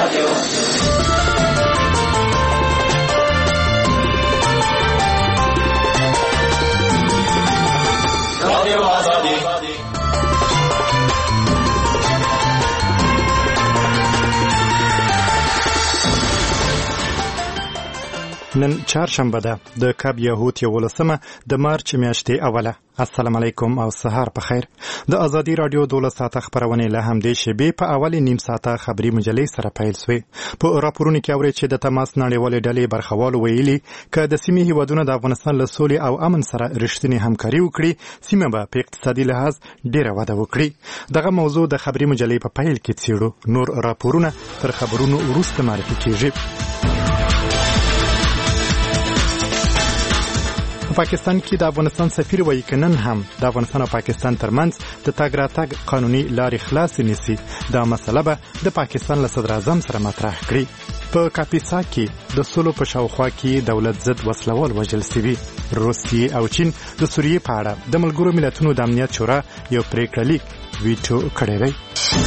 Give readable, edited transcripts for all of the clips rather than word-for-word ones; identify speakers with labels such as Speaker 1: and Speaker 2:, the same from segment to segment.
Speaker 1: نن چهارشنبه ده د کب یهود 11 د مارچ میاشتې اوله. السلام علیکم او سهار په خیر. د ازادي رادیو 12 ساعته خبرونه له همدې شبې په اول نیم ساعته خبري مجلې سره پیل شوې. په راپورونو کې اوري چې د تماس نړیوالې ډلې برخوال ویلي ک د سیمې هیوادونو د افغانستان له سولې او امن سره رښتینی همکاري وکړي، سیمه به په اقتصادي لحاظ ډیره وده وکړي. دغه موضوع د خبري مجلې په پیل کې څیړو. نور راپورونه تر خبرونو وروسته معرفي کیږي. په پاکستان کې د افغانستان سفیر وایي کنن هم د افغانستان او پاکستان ترمنځ د تګ راتګ قانوني لارې خلاص نيسي. دا مسله به د پاکستان له صدر اعظم سره مطرح کړي. په کاپیسا کې د سولو په شاوخوا کې دولت ضد وسلوال وژل شوي. روسیې او چین د سوریې په اړه د ملګرو ملتونو د امنیت شورا یو پریکړه لیک ویټو کړی دی.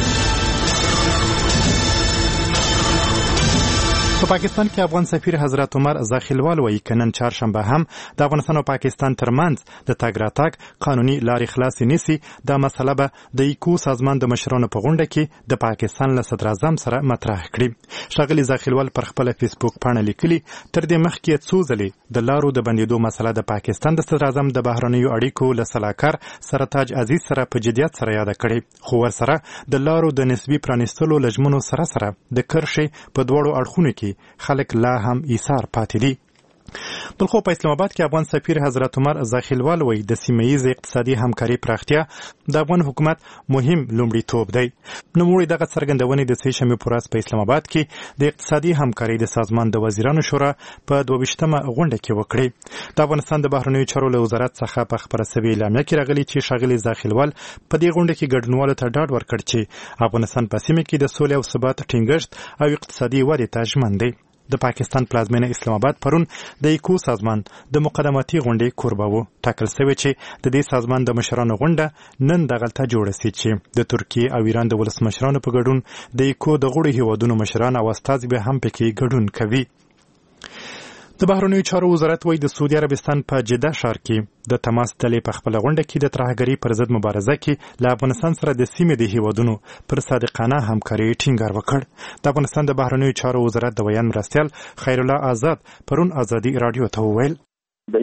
Speaker 1: په پاکستان کې افغان سفیر حضرت عمر زاخیلوال وایي کنن چهارشنبه هم د افغانستان او پاکستان ترمنځ د تګ راتګ قانوني لارې خلاص نيسي. دا مسله به د ایکو سازمان د مشرانو په غونډه کې د پاکستان له صدر اعظم سره مطرح کړي. ښاغلي زاخیلوال پر خپل فیسبوک پاڼه لیکلي تر دې مخکې څو ځلې د لارو د بندیدو مسله د پاکستان د صدر اعظم د بهرنیو اړیکو له سلاکار سرتاج عزیز سره په جدیت سره یاد کړي، خو ورسره د لارو د نسبی پرانیستلو لجمنو سره د کرښې په دوړو اړخونو کې خلک لا هم ایثار پاتې دي. بلخو په اسلام آباد کې افغان سفیر حضرت عمر زاخیلوال وایي د سیمه‌ییز اقتصادي همکاري پراختیا د افغان حکومت مهم لومړیتوب دی. نوموړي دغه څرګندونې د سې شنبې په ورځ په اسلام آباد کې د اقتصادي همکاري د سازمان د وزیرانو شورا په 22مه غونډه کې وکړې. د افغانستان د بهرنیو چارو له وزارت څخه په خبره شوې اعلامیه کې راغلي چې ښاغلي زاخیلوال په دې غونډه کې ګډونوالو ته ډاډ ورکړ چې افغانستان په سیمه کې د سولې او ثبات ټینګښت او اقتصادي ودې ته ژمن دی. د پاکستان پلازمینه اسلام آباد پرون د ایکو سازمان د مقدماتي غونډې کوربه و. ټاکل شوی چې د دې سازمان د مشرانو غونډه نن دغلته جوړه شي چې د ترکیې او ایران د ولسمشرانو په ګډون د ایکو د غړو هیوادونو مشران او استازي به هم پکې ګډون کوي. د بهرنیو چارو وزارت وایي د سعودي عربستان په جده ښار کې د تماس ډلې په خپل غونډه کې د ترهګرۍ پر ضد مبارزه کې له افغانستان سره د سیمې د هیوادونو پر صادقانه همکاري ټینګار وکړ. د افغانستان د بهرنیو چارو وزارت د بیان مرستیال خیر الله آزاد پرون ازادي رادیو ته وویل
Speaker 2: په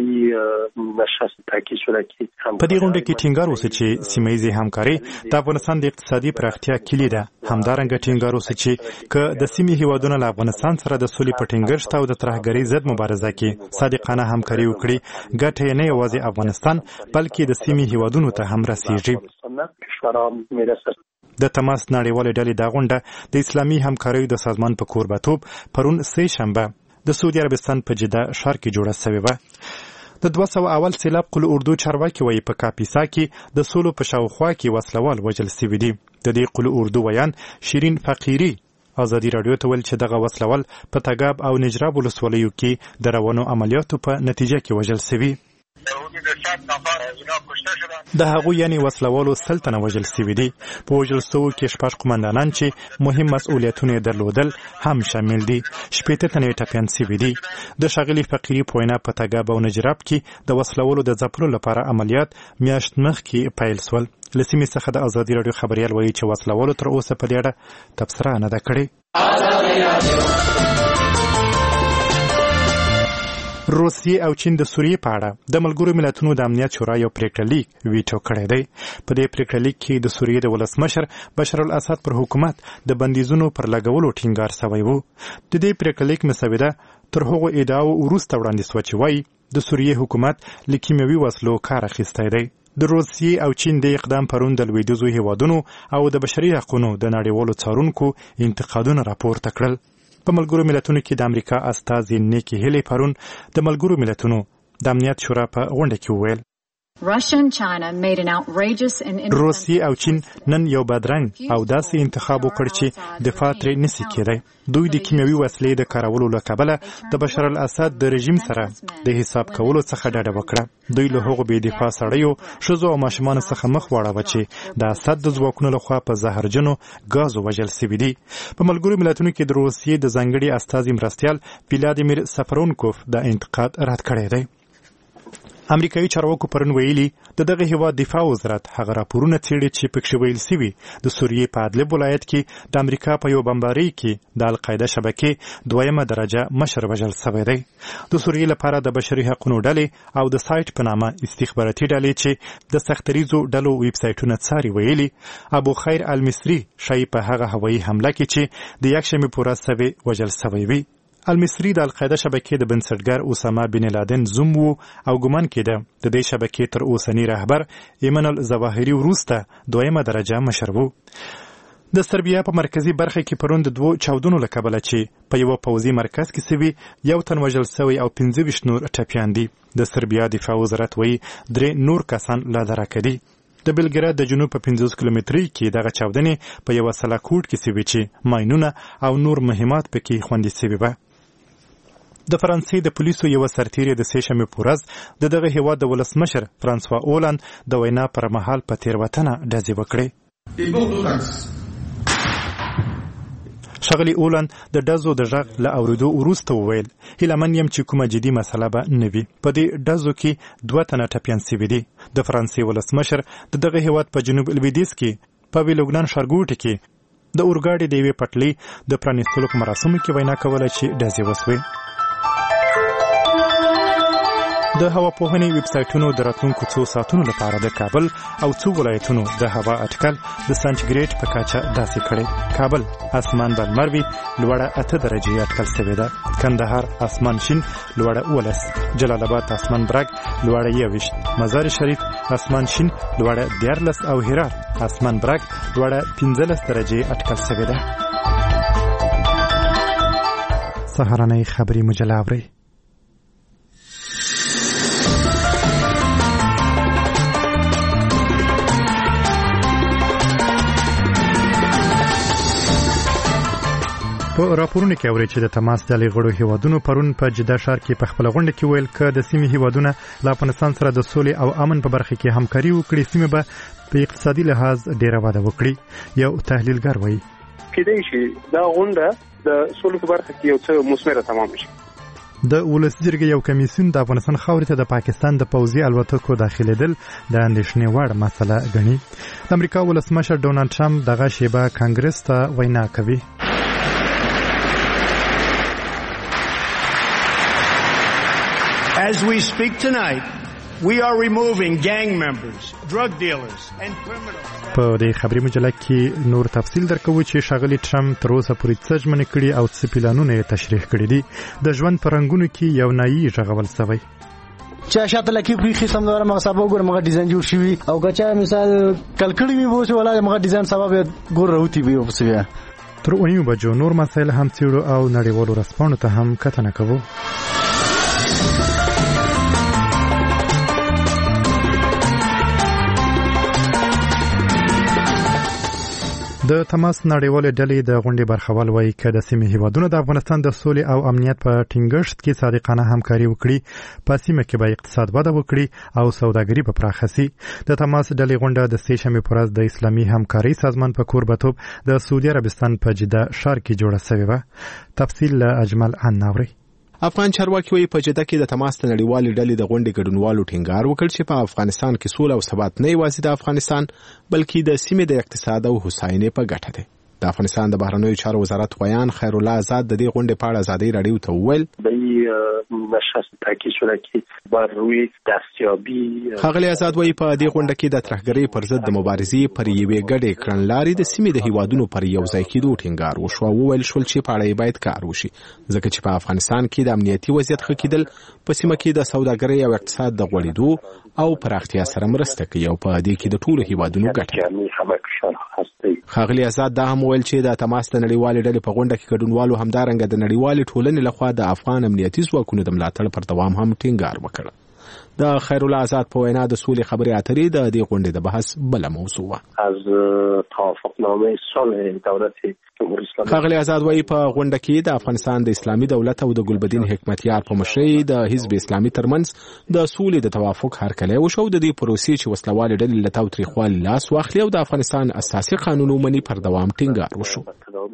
Speaker 1: دې غونډه کې ټینګار وسو چې سیمه‌ییزه همکاري د افغانستان د اقتصادي پراختیا کلي ده. همدارنګه ټینګار وسو چې که د سیمې هیوادونو له افغانستان سره د سولې په ټینګښت او د ترهګرۍ ضد مبارزه کې صادقانه همکاري وکړي، ګټه نه یوازې افغانستان بلکې د سیمې هیوادونو ته هم رسیږي. د تماس نړیوالې ډلې دا غونډه د اسلامي همکاریو د سازمان په کوربه‌توب پرون سې شنبه د سعودي عربستان په جده ښار کې جوړه شوې وه. د 200 اول سیلاب قل اردو چارواکي وایي په کاپیسا کې د سولو په شاوخوا کې وسلوال وژل شوي دي. د دې قل اردو ویان شیرین فقیری ازادي رادیو ته ویل چې دغه وسلوال په تګاب او نجراب ولسوالیو کې د روانو عملیاتو په نتیجه کې وژل شوي. د هغو یعنی وسلوالو 100 تنه وژل شوي دي. په وژل شوو کې 6 قومندانان چې مهم مسؤلیتونه درلودل هم شامل دي. 18 تنه ټپیان شوي دي. د ښاغلي فقیری په وینا په تګاب او نجراب کې د وسلوالو د ځپلو لپاره عملیات میاشت مخکې پیل شول. له سیمې څخه د ازادي رادیو خبریال وایي چې وسلوالو تر اوسه په دې اړه تبصره نه ده کړې. روسیې او چین د سوریې په اړه د ملګرو ملتونو د امنیت شورا یو پریکړه لیک ویټو کړی دی. په دې پریکړه لیک کې د سوریې د ولسمشر بشار الاسد پر حکومت د بندیزونو پر لګولو ټینګار شوی و. د دې پریکړه لیک مسوده تر هغو ادعاو وروسته وړاندې شوه چې وایي د سوریې حکومت له کیمیاوي وسلو کار اخیستی دی. د روسیې او چین د اقدام پرون د لویدیځو هیوادونو او د بشري حقوقو د نړیوالو څارونکو انتقادونه راپورته کړل. په ملګرو ملتونو کې د امریکا استازي نیکی هیلی پرون د ملګرو ملتونو د امنیت شورا په غونډه کې وویل روسیه او چین نن یو بدرنګ او داسې انتخاب وکړ چې دفاع ترې نشي کېدای. دوی د کیمیاوي وسلې د کارولو له کبله د بشار الاسد د رژیم سره د حساب کولو څخه ډډه وکړه. دوی له هغو بې دفاع سړیو، ښځو او ماشومانو څخه مخ واړوه چې د اسد د ځواکونو لخوا په زهرجنو ګازو وژل سوي دي. په ملګرو ملتونو کې د روسیې د ځانګړي استازي مرستیال ولادیمیر سفرونکوف د انتقاد رد کړی دی. امریکایي چارواکو پرون ویلي د دغه هیواد دفاع وزارت هغه راپورونه څېړي چې پکښې ویل سوي د سوریې په ادلب ولایت کې د امریکا په یو بمبارۍ کې د القاعده شبکې 2 درجه مشر وژل سوی دی. د سوریې لپاره د بشري حقونو ډلې او د سایټ په نامه استخباراتي ډلې چې د سختریزو ډلو ویب سایټونه څاري ویلي ابو خیر المصری شایي په هغه هوایي حمله کې چې د یکشنبې په ورځ سوی وژل سوی وي. المصری د القاعده شبکې د بنسټګر اسامه بن لادن زوم وو او ګمان کېده د دې شبکې تر اوسني رهبر ایمن الظواهري وروسته 2 درجه مشر وو. د سربیا په مرکزی برخه کې پرون د 2 چاودنو له کبله چې په یو پوځي مرکز کې سوي یو تن وژل سوی او 15 نور ټپیان دي. د سربیا دفاع وزارت وایي 3 نور کسان لا درکه دي. د بلګراد د جنوب په 50 کیلومترۍ کې دغه چاودنې په یو سلاکوټ کې سوي چې ماینونه او نور مهمات پکې خوندي سوي وو. د فرانسې د پولیسو یو سرتیری د سهشنبې په ورځ د دغه هیواد د ولسمشر فرانسوا اولاند د وینا پر مهال په تیروتنه ډزې وکړې. ښاغلي اولاند د ډزو د غږ له اورېدو وروسته وویل هیلهمن یم چې کومه جدي مسله به نه وي. په دې ډزو کې 2 تنه ټپیان سوي دي. د فرانسې ولسمشر د دغه هیواد په جنوب لویدیځ کې په ویلوګنان ښارګوټي کې د اورګاډي د یوې پټلۍ د پرانیستلو په مراسمو کې وینا کوله چې ډزې وسوې. د هواپوهنې ویب سایټونو د راتلونکو 2 ساعتونو لپاره د کابل او 2 ولایتونو د هوا اټکل د سانچګریډ په کچه داسې کړی. کابل اسمان به لمر وي، لوړه 8 درجې اټکل شوې ده. کندهار اسمان شین، لوړه 19. جلال آباد اسمان برګ، لوړه 21. مزار شریف اسمان شین، لوړه 14 او هرات اسمان برګ، لوړه 15 درجې اټکل شوې ده. سهارنۍ خبري مجله اورئ. په راپورونو کې اوري چې د تماس ډلې غړو هیوادونو پرون په جده ښار کې په خپل غونډه کې ویل ک د سیمې هیوادونه له افغانستان سره د سولې او امن په برخه کې همکاري وکړي، سیمه به په اقتصادي لحاظ ډیره وده وکړي. یو تحلیلګر وایي
Speaker 2: کېدای شي دا غونډه د سولې په برخه کې یو څه مثمره تمام شي.
Speaker 1: د ولس جرګې یو کمیسیون د افغانستان خاورې ته د پاکستان د پوځي الوتکو داخلېدل د اندېښنې وړ مسله ګڼي. د امریکا ولسمشر ډونالډ ټرمپ دغه شیبه کانګرس ته وینا کوي.
Speaker 3: As we speak tonight, we are removing gang members, drug dealers and criminals.
Speaker 1: په دې خبري مجله کې نور تفصیل درکوي چې ښاغلي ټرمپ تر اوسه پورې څه ژمنې کړي او څه پلانونه یې تشریح کړي دي. د ژوند په رنګونو کې یو نایي غږول سوی
Speaker 4: چې شاته لکه په خصم دغه مغصبو ګور مغه ډیزاین جوړ شوی او کچا مثال کلکړی می بوسه ولا مغه ډیزاین سبب ګور راوتی وي او څه.
Speaker 1: تر 9 بجو نور مسایل هم څېړو او نړیوالو رسپانو ته هم کتنه کوو. د تماس نړیوالې ډلې د غونډې برخوال وایي چې د سیمې هیوادونو د افغانستان د سولې او امنیت په ټینګښت کې صادقانه همکاري وکړي، په سیمه کې به اقتصاد وده وکړي او سوداګري به پراخه شي. د تماس ډلې غونډه د سهشنبې په ورځ د اسلامي همکارۍ سازمان په کوربتوب د سعودي عربستان په جده ښار کې جوړه شوې وه. تفصیل له اجمل اناوري.
Speaker 5: افغان چارواکي وایي په جده کې د تماس نړیوالې ډلې د غونډې ګډونوالو ټینګار وکړ چې په افغانستان کې سوله او ثبات نه یوازې د افغانستان بلکې د سیمې د اقتصاد او هوساینې په ګټه دی. د افغانستان د بهرنیو چارو وزارت خویان خیر الله آزاد د دې غونډې په اړه ازادي رادیو ته وویل
Speaker 6: مشخص تاکید شده که بر روی دستیابی
Speaker 5: ښاغلی آزاد وایي په دې غونډه کې د ترهګرۍ پر ضد د مبارزې پر یوې ګډې کړنلارې د سیمې د هیوادونو پر یو ځای کېدو ټینګار وشو. وویل شول چې په اړه یې باید کار وشي ځکه چې په افغانستان کې د امنیتي وضعیت ښه کېدل په سیمه کې د سوداګرۍ او اقتصاد د غوړېدو او پراختیا سره مرسته کوي او په دې کې د ټولو هیوادونو ګټه. ښاغلی آزاد دا هم وویل چې د تماس د نړیوالې ډلې په غونډه کې ګډونوالو همدارنګه د نړیوالې ټولنې لخوا د افغان امنیتي ځواکونو د ملاتړ پر دوام هم ټینګار وکړ. د خیر الله آزاد په وینا د سولې خبرې اترې د دې غونډې د بحث بل موضوع وه.
Speaker 6: از توافقنامه صلح دولت جمهوری اسلامی
Speaker 5: ښاغلی آزاد وایي په غونډه کې د افغانستان د اسلامي دولت او د ګلبدین حکمتیار په مشرۍ د حزب اسلامي ترمنځ د سولې د توافق هرکلی وشو. د دې پروسې چې وسلوالې ډلې له تاوتریخوالي لاس واخلي او د افغانستان اساسي قانون ومني پر دوام ټینګار وشو.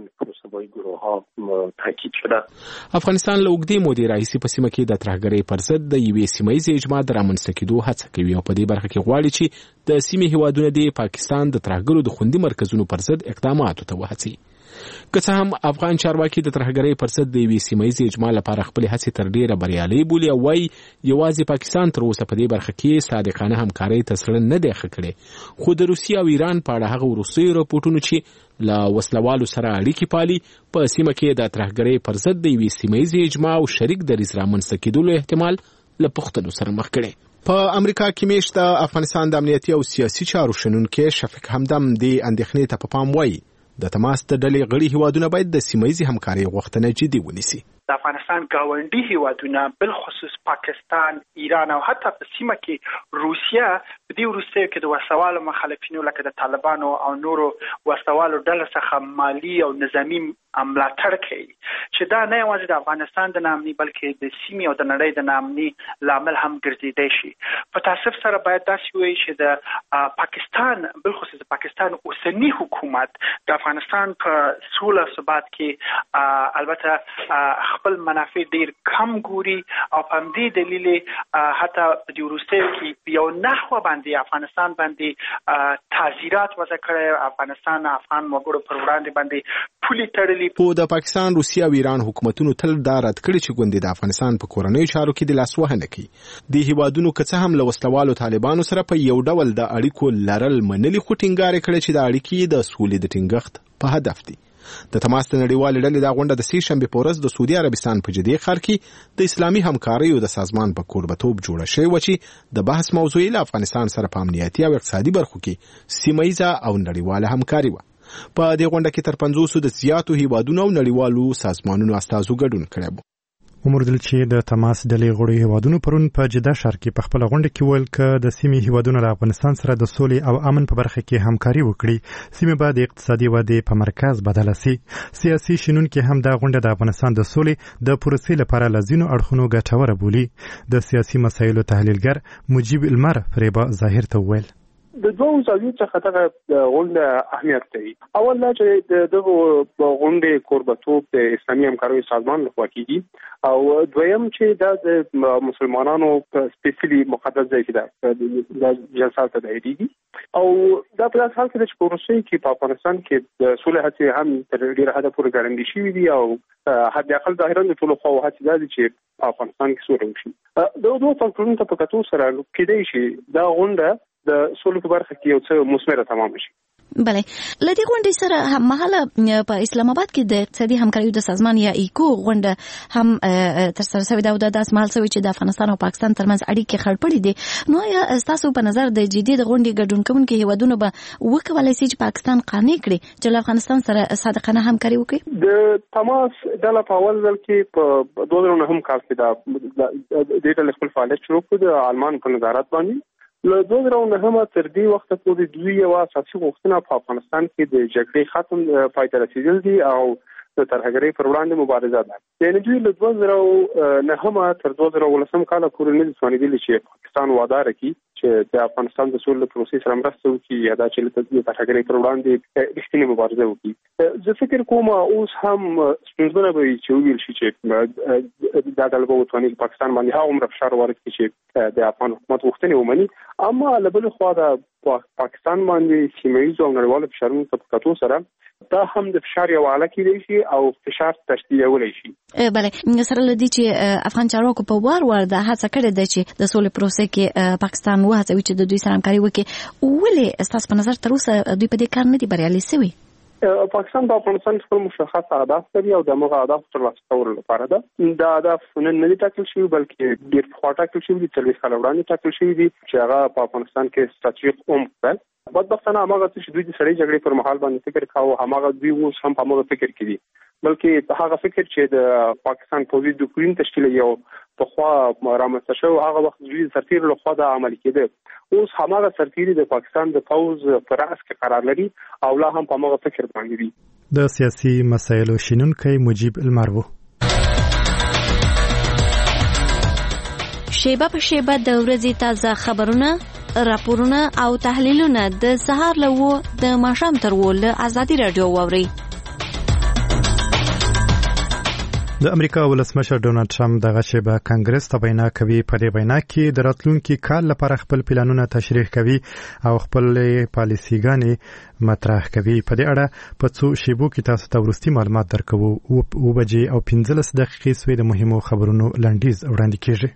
Speaker 5: افغانستان له اوږدې مودې راهیسې په سیمه کې د ترهګرۍ پر ضد د یوې سیمه ییزې اجماع د رامنځته کېدو هڅه کوي او په دې برخه کې غواړي چې د سیمې هیوادونه د پاکستان د ترهګرو د خوندي مرکزونو پر ضد اقداماتو ته وهڅوي. که څه هم افغان چارواکي د ترهګرۍ پر ضد د یوې سیمه ییزې اجماع لپاره خپلې هڅې تر ډېره بریالۍ بولي او وایي یوازې پاکستان تر اوسه په دې برخه کې صادقانه همکارۍ ته زړه نه دی ښه کړی، خو د روسیې او ایران په اړه هغه وروستیو راپورټونو چې له وسلوالو سره اړیکې پالي په سیمه کې د ترهګرۍ پر ضد د یوې سیمه ییزې اجماع او شریک دریځ رامنځته کېدلو احتمال له پوښتنو سره مخ کړی. په امریکا کې میشت د افغانستان د امنیتي او سیاسي چارو شنونکی شفیق همدم د اندېښنې ته په پام وایي د تماس د ډلې غړي هیوادونه باید د سیمه ییزې همکارۍ غوښتنه جدي ونیسي.
Speaker 7: د افغانستان ګاونډي هیوادونه بالخصوص پاکستان، ایران او حتی په سیمه کې روسیه په دې وروستیو کې د وسوالو مخالفینو لکه د طالبانو او نورو وسوالو ډلو څخه مالی او نظامی ملاتړ کوي چې دا نه یوازې د افغانستان د ناامنۍ بلکې د سیمې او د نړۍ د ناامنۍ لامل هم ګرځېدای شي. په تاسف سره باید داسې وایي چې د پاکستان بالخصوص د پاکستان اوسنی حکومت د افغانستان په سوله ثبات کې البته خپل منافع ډیر کم ګوري او په دې دلیل حتی په دې وروستیو کې یو نحوه باندې افغانستان باندې تعزیرات وضع کړي، افغانستان افغان وګړو پر وړاندې باندې پولي تړلي.
Speaker 5: په د پاکستان، روسیه او ایران حکومتونو تل دا رد کړي چې ګوندې د افغانستان په کورنیو چارو کې د لاسوهنه کوي. د هیوادونو که څه هم له وسلوالو طالبانو سره په یو ډول د اړیکو لرل منلي، خو ټینګار کړي چې د اړیکې د سولې د ټینګښت په هدف دي. د تماس د نړیوالې ډلې دا غونډه د سې شنبې په ورځ د سعودي عربستان په جدې ښار کې د اسلامي همکاریو د سازمان په کوربتوب جوړه شوې وه چې د بحث موضوع له افغانستان سره په امنیتي او اقتصادي برخو کې سیمه ییزه او نړیواله همکاري وه. په دې غونډه کې تر 50 د زیاتو هیوادونو او نړیوالو سازمانونو استازو ګډون کړی و.
Speaker 1: ومردل چې د تماس ډلې غړي هیوادونو پرون په جده ښار کې په خپل غونډه کې ویل ک د سیمې هیوادونو له افغانستان سره د سولې او امن په برخه کې همکاري وکړي، سیمه به د اقتصادي ودې په مرکز بدله سي. سیاسي شنونکي هم دا غونډه د افغانستان د سولې د پروسې لپاره لزینو اړخونو ګټوره بولي. د سیاسي مسایلو تحلیلګر مجیب المر فریبا ظاهر ته ویل
Speaker 2: د دوه زاویو څخه دغه غونډه اهمیت لري. اول دا چې دغه غونډې کوربتوب د اسلامي همکاریو سازمان لخوا کیږي او دویم چې دا د مسلمانانو په سپیشلی مقدس ځای کې دا جلسه ته دایریږي او دا په داسې حال کې چې پروسې کې په افغانستان کې د صلح هڅې هم تر ډیره حده پورې ګړندې شوې دي او حد اقل ظاهرا د ټولو خواو هڅې دا دي چې په افغانستان کې سوله وشي. د دوه فکټورونو ته په کتو سره کېدای شي دا غونډه د سولې په برخه کې یو څه مثمره تمام شي.
Speaker 8: بله، لدې غونډې سره هم مهاله په اسلام آباد کې د اقتصادي همکاریو د سازمان یا ایکو غونډه هم ترسره شوې ده او د داس مهال شوې چې د افغانستان او پاکستان ترمنځ اړیکې خړپړې دي. نو یا تاسو په نظر د جدي د غونډې ګډون کوونکي هیوادونو به وکولای شي چې پاکستان قانع کړي چې له افغانستان سره صادقانه همکاري وکړي؟ د تماس ډله په اول ځل کې په 2009 کال کې د ډیټا خپل فعالیت شروع کړ د آلمان په نظارت باندې. له 2009 تر دې وخت پورې دوی یو اساسي غوښتنه په افغانستان کې د جګړې ختم پای ته رسیدل دي او د ترهګرۍ پر وړاندې مبارزه ده. یعنې دوی له 2009 تر 2019 کال پورې نه دي توانېدلي چې پاکستان وعده وکړي چې د افغانستان د سولې پروسې سره مرسته وکړي یا دا چې د ترهګرۍ پر وړاندې رښتینې مبارزه وکړي. زه فکر کوم اوس هم ستونزمنه به وي چې وویل شي چې دا ډله به وتواني پاکستان باندې هغومره فشار وارد کړي چې د افغان حکومت غوښتنې ومني. اما له بلې خوا د پاکستان باندې سیمه ییزو او نړیوالو فشارونو ته په کتو سره دا هم د فشار یو اله کېدای شي او فشار تشدیدولی شي. بله، سره له دې چې افغان چارواکو په وار د هڅه کړې ده چې د سولې پروسې کې پاکستان وهڅوي چې د دوی سره همکاري وکړي، ولې ستاسو په نظر تر اوسه دوی په دې کار نه دي بریالي شوي؟ پاکستان په افغانستان کې خپل مشخص اهداف لري او دغه اهداف ترلاسه کولو لپاره ده. دا اهداف نن نه دي ټاکل شوي بلکې ډېر پخوا ټاکل شوي دي، 40 کاله وړاندې ټاکل شوي دي چې هغه په افغانستان کې ستراتیژیک عمق ده. بدبختانه هماغه چې دوی د سړې جګړې پر مهال باندې فکر کاوه هماغه دوی اوس هم په هماغه فکر کې دي
Speaker 2: بلکې هغه فکر چې د پاکستان پوځي ډیسپلین تشکیل یو په خوا رامنځته شو هغه وخت دوی سرتیر له خوا د عمل کېده اوس هماغه سرتیری د پاکستان د پوز پر راس کې قرار لري او لا هم په هغه فکر باندې دي.
Speaker 1: د سیاسي مسایلو شینونکی مجيب المرو
Speaker 8: شیبه په شیبه د ورځې تازه خبرونه راپورونه او تحلیلونه د سهار له د ماښام تر ول ازادي رادیو ووري.
Speaker 1: د امریکا ولسمشر ډونالد ټرمپ دغه شیبه کانګرس ته وینا کوي. په دې وینا کې د راتلونکي کال لپاره خپل پلانونه تشریح کوي او خپل پالیسیګانې مطرح کوي. په دې اړه په څو شیبو کې تاسو ته وروستي معلومات درکوو. 2:15 دقیقې سوې د مهمو خبرونو لنډیز وړاندې کیږي.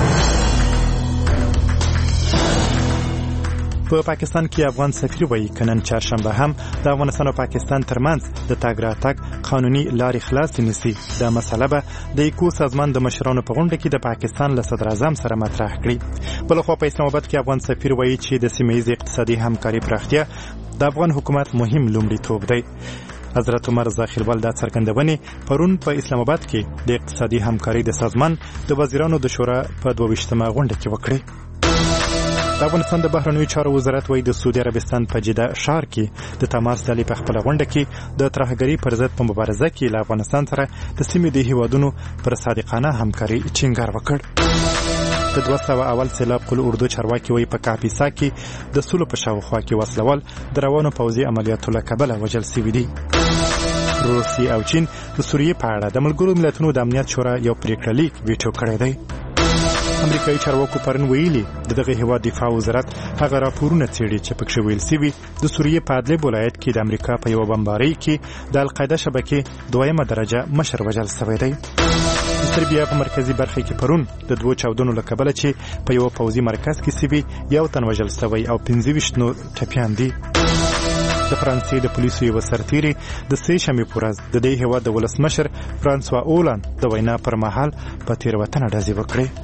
Speaker 1: په پاکستان کې افغان سفیر وایي کنن چهارشنبه هم د افغانستان او پاکستان ترمنځ د تاګ راتګ قانوني لارې خلاص نيسي. دا مسله به د ایکو سازمان د مشرانو په غونډه کې د پاکستان له صدر اعظم سره مطرح کړي. بلخوا په اسلام آباد کې افغان سفیر وایي چې د سیمه‌ییز اقتصادي همکاري پراختیا د افغان حکومت مهم لومړیتوب دی. حضرت عمر زاخیلوال دا څرګندونې پرون په اسلام آباد کې د اقتصادي همکاري د سازمان د وزیرانو د شورا په 22مه غونډه کې وکړي. د افغانستان د بهرنیو چارو وزارت وایي د سعودي عربستان په جده ښار کې د تماس ډلې په خپله غونډه کې د ترهګرۍ پر ضد په مبارزه کې له افغانستان سره د سیمې د هیوادونو پر صادقانه همکاري ټینګار وکړ. د 200 اول سیلاب قل اردو چارواکي وایي په کاپیسا کې د سولو په شاوخوا کې وسلوال د روانو پوځي عملیاتو له کبله وژل شوي دي. روسیې او چین د سوریې په اړه د ملګرو ملتونو د امنیت شورا یو پریکړه لیک ویټو کړی دی. امریکایي چارواکو پرون ویلي د دغه هیواد دفاع وزارت هغه راپورونه څېړي چې پکې ویل شوي د سوریې په ادلب ولایت کې د امریکا په یو بمبارۍ کې د القاعده شبکې 2مه درجه مشر وژل شوی دی. د سربیا په مرکزي برخه کې پرون د 2 چاودنو له کبله چې په یو پوځي مرکز کې شوي 1 تن وژل شوی او 25 نور ټپیان دي. د فرانسې د پولیسو یو سرتیری د سې شنبې په ورځ د دې هیواد د ولسمشر فرانسوا اولاند د وینا پر مهال په تیروتنه ډزې وکړې.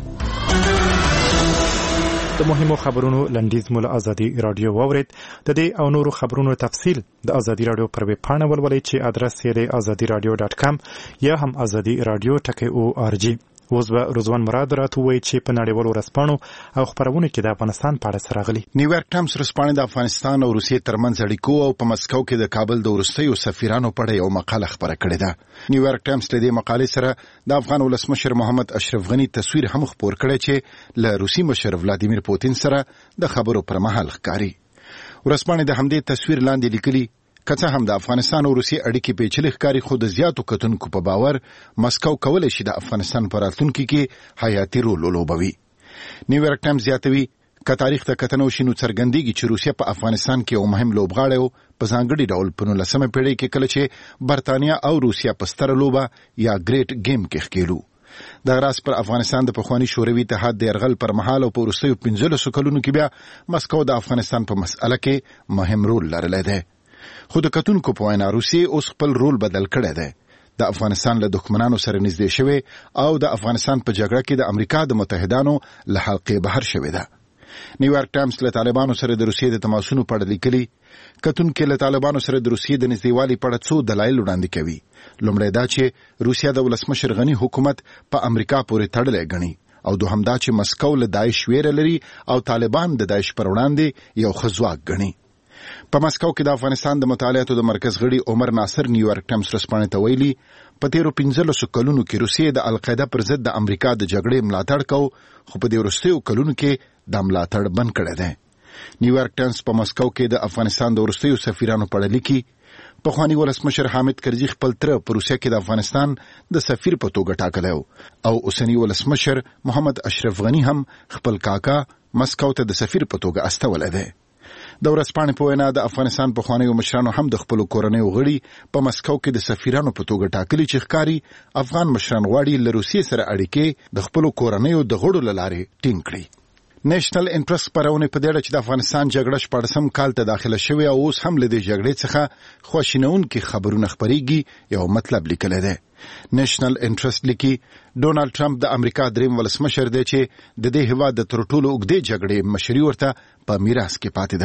Speaker 1: د مهمو خبرونو لنډیز مول ازادي رادیو واورید. د دې او نورو خبرونو تفصیل د ازادي رادیو پر ویب پاڼه ولولئ چې ادرس یې د azadiradio.com یا هم azadiradio.org. اوس به رضوان مراد راته وایي چې په نړیوالو ورځپاڼو او خبرونو کې د افغانستان په اړه سره غلي.
Speaker 9: نیویارک ټایمز ورځپاڼه د افغانستان او روسیې ترمنځ اړیکو او په مسکو کې د کابل د وروستیو سفیرانو په اړه یو مقاله خبره کړې ده. نیویارک ټایمز د دې مقالې سره د افغان ولسمشر محمد اشرف غنی تصویر هم خپور کړی چې له روسي مشر ولادیمیر پوتین سره د خبرو پر مهال ښکاري. ورځپاڼه د همدې تصویر لاندې لیکلي کڅه هم د افغانستان او روسیې اړیکې پیچلې ښکاري خو د زیاتو کتونکو په باور مسکو کولی شي د افغانستان په راتلونکي کې حیاتي رول ولوبوي. نیویارک ټایمز زیاتوي که تاریخ ته کتنه وشي نو څرګندېږي چې روسیه په افغانستان کې یو مهم لوبغاړی و په ځانګړي ډول په 19مه پیړۍ کې کله چې برتانیا او روسیه په ستره لوبه یا ګریټ گیم کې ښکېلو. دغه راز پر افغانستان د پخواني شوروي اتحاد د یرغل پر مهال او په وروستیو 15 کلونو کې بیا مسکو د افغانستان په مسأله کې مهم رول لرلی دی. خو د کتونکو په وینا روسیې اوس خپل رول بدل کړی دی. د افغانستان له دښمنانو سره نږدې شوی او د افغانستان په جګړه کې د امریکا د متحدانو له حلقې بهر شوی ده. نیویارک ټایمز له طالبانو سره د روسیې د تماسونو په اړه لیکلي. کتونکي له طالبانو سره د روسیې د نږدېوالي په اړه څو دلایل وړاندې کوي. لومړی دا چې روسیه د ولسمشر غني حکومت په امریکا پورې تړلی ګڼي او دوهم دا چې مسکو له داعش ویره لري او طالبان د داعش پر وړاندې یو ښه ځواک ګڼي. په مسکو کې د افغانستان د مطالعاتو د مرکز غړي عمر ناصر نیویارک ټایمز ورځپاڼې ته ویلي په تیرو 15 کلونو کې روسیې د القاعده پر ضد د امریکا د جګړې ملاتړ کو خو په دې وروستیو کلونو کې د ملاتړ بند کړی دی. نیویارک ټایمز په مسکو کې د افغانستان د وروستیو سفیرانو په اړه لیکي. پخواني ولسمشر حامد کرزي خپل تره په روسیه کې د افغانستان د سفیر په توګه ټاکلی او اوسنی ولسمشر محمد اشرف غني هم خپل کاکا مسکو ته د سفیر په توګه استولی دی. د ورځپاڼې په وینا د افغانستان پخوانیو مشرانو هم د خپلو کورنیو غړي په مسکو کې د سفیرانو په توګه ټاکلي چې ښکاري افغان مشران غواړي له روسیې سره اړیکې د خپلو کورنیو د غړو له لارې ټینګ کړي. نیشنل انټرست خپرونې په دې اړه چې د افغانستان جګړه 14 کال ته داخله شوې او اوس هم له دې جګړې څخه خواشینونکي خبرونه خپرېږي یو مطلب لیکلی دی. نیشنل انټرست لیکي ډونالد ټرمپ د امریکا دریم ولسمشر دی چې د دې هیواد د تر ټولو اوږدې جګړې مشري ورته په میراث کې پاتې ده.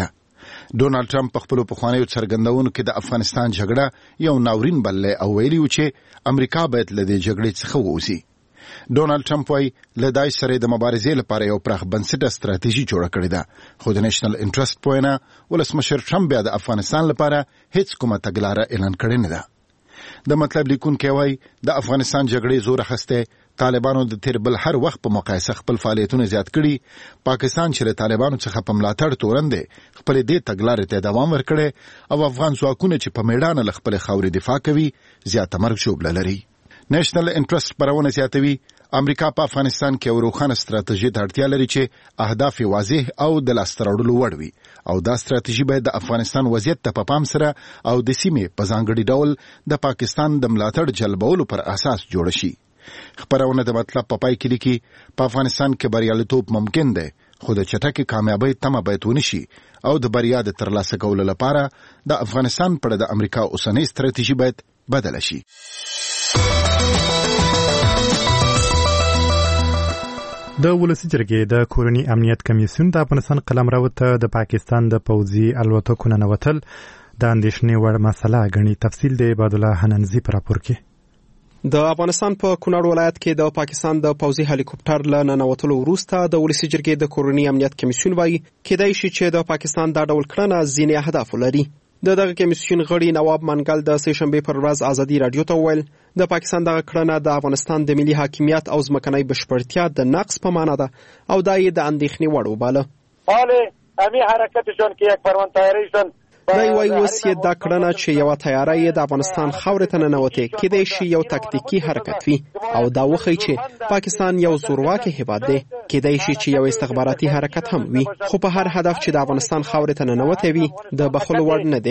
Speaker 9: ډونالد ټرمپ په خپل پخوانیو څرګندونو کې د افغانستان جګړه یو ناورین بللې او ویلي و چې امریکا باید له دې جګړې څخه ووځي. ډونالد ټرمپ وايي له داعش سره د مبارزې لپاره یو پراخ بنسټه ستراتیژي جوړه کړې ده، خو د نېشنل انټرست په وینا ولسمشر ټرمپ بیا د افغانستان لپاره هیڅ کومه تګلاره اعلان کړې نه ده. د مطلب لیکونکی وايي د افغانستان جګړې زور اخیسته طالبانو د تیر بل هر وخت په مقایسه خپل فعالیتونه زیات کړي. پاکستان چې له طالبانو څخه په ملاتړ تورندې خپل دې تګلارې ته دوام ورکړي او افغان ځواکونه چې په میدان له خپل خاورې دفاع کوي زیاته مرګ شوبله لري. نېشنل انټرست خبرونه زیاتوي امریکا په افغانستان کې یو روښانه ستراتیژي ته اړتیا لري چې اهداف واضح او د لاسته راوړلو وړ وي او دا ستراتیژي باید د افغانستان وضعیت ته په پام سره او د سیمې په ځانګړي ډول د پاکستان د ملاتړ جلبولو پر اساس جوړ شي. خبرونه د مطلب په پای کې لیکي په افغانستان کې بریالیتوب ممکن دی، خو د چټکې کامیابۍ تمه باید ونشي او د بریا د ترلاسه کولو لپاره د افغانستان پر د امریکا اوسنۍ ستراتیژي باید بدله شي.
Speaker 1: د ولسی جرګې د کورنی امنیت کمیسیون د افغانستان قلمرو ته د پاکستان د پوځي الوتکو ننوتل د اندېښنې وړ مسله غني. تفصیل د عبد الله حننزي پر راپور کې.
Speaker 10: د افغانستان په کونړ ولایت کې د پاکستان د پوځي هلیکوپټر له ننوتلو وروسته د ولسی جرګې د کورنی امنیت کمیسیون وايي کېدای شي چې د پاکستان دا ډول کړنه ځینې اهداف ولري. دغه کمیسیون غړي نواب منګل د سه شنبه پر ورځ ازادي رادیو ته وویل د پاکستان دغه کړنه د افغانستان د ملي حاکمیت او ځمکنۍ بشپړتیا د نقص په معنا ده او دا یې د اندېښنې وړ وباله.
Speaker 11: حال امی حرکتشون که یک پرون تیاریشون
Speaker 10: دای وای وسیه دا کړنه چې یو تیاری د افغانستان خاورې ته ننوتې کېدای شي یو تاکتیکي حرکت وي او دا وخی چې پاکستان یو زورواکي هیواد دی، کېدای شي چې یو استخباراتي حرکت هم وي، خو په هر هدف چې د افغانستان خاورې ته ننوتې وي د بخښلو وړ نه دی.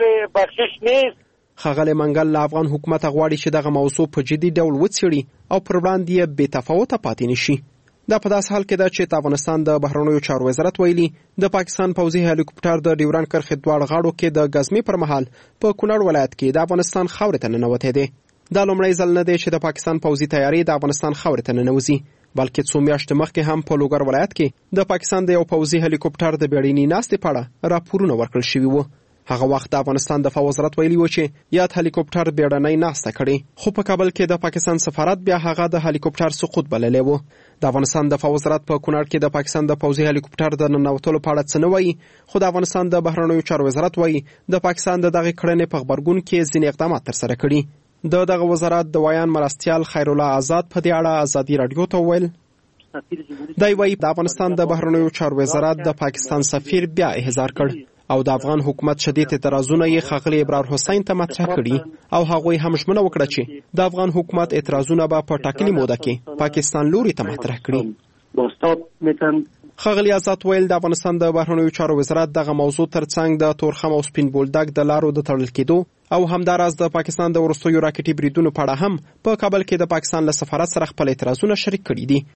Speaker 10: ښاغلی منګل له افغان حکومت غواړي چې دغه موضوع په جدي ډول وڅېړي او پر وړاندې یې بې تفاوته پاتې نشي. دا په داس حال کې ده چې د افغانستان د بهرنیو چارو وزارت ویلي د پاکستان پوځي هلیکوپټر د ډیورنډ کرښې دواړو غاړو کې د غزمې پر مهال په کونړ ولایت کې د افغانستان خاورې ته ننوتې دی. دا لومړی ځل نه دی چې د پاکستان پوځي تیارې د افغانستان خاورې ته ننوځي، بلکې څو میاشتې مخکې هم په لوګر ولایت کې د پاکستان د یو پوځي هلیکوپټر د بیړنۍ ناستې په اړه راپورونه ورکړل شوي وو. هغه وخت د افغانستان دفاع وزارت ویلي و چې یاد هلیکوپټر بیړنۍ ناسته کړې، خو په کابل کې د پاکستان سفارت بیا هغه د هلیکوپټر سقوط بللی و. د افغانستان دفاع وزارت په کونړ کې د پاکستان د پوځي هلیکوپټر د ننوتلو په اړه څه نه وایي، خو د افغانستان د بهرنیو چارو وزارت وایي د پاکستان د دغه کړنې په غبرګون کې ځینې اقدامات ترسره کړي. دغه وزارت د ویان مرستیال خیرالله آزاد په دې اړه ازادي رادیو ته وویل. دا وایي د افغانستان د بهرنیو چارو وزارت د پاکستان سفیر بیا احضار کړ او د افغان حکومت شدید اعتراضونه یې ښاغلي ابرار حسین ته مطرح کړي او هغوی هم ژمنه وکړه چې د افغان حکومت اعتراضونه به په ټاکلي موده کې پاکستان لوري ته مطرح کړي. ښاغلي آزاد ویل د افغانستان د بهرنیو چارو وزارت دغه موضوع ترڅنګ د تورخم او سپین بولدک د لارو د تړل کېدو او همداراز د پاکستان د وروستیو راکټي بریدونو په اړه هم په کابل کې د پاکستان له سفارت سره خپل اعتراضونه شریک کړي دي.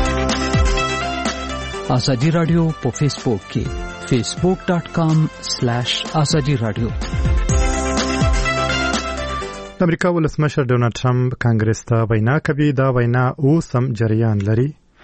Speaker 12: ازادي رادیو په فیسبوک کې facebook.com/azadi radio.
Speaker 1: د امریکا ولسمشر ډونالد ټرمپ کانګرس ته وینا کوي. دا وینا اوس هم جریان لري.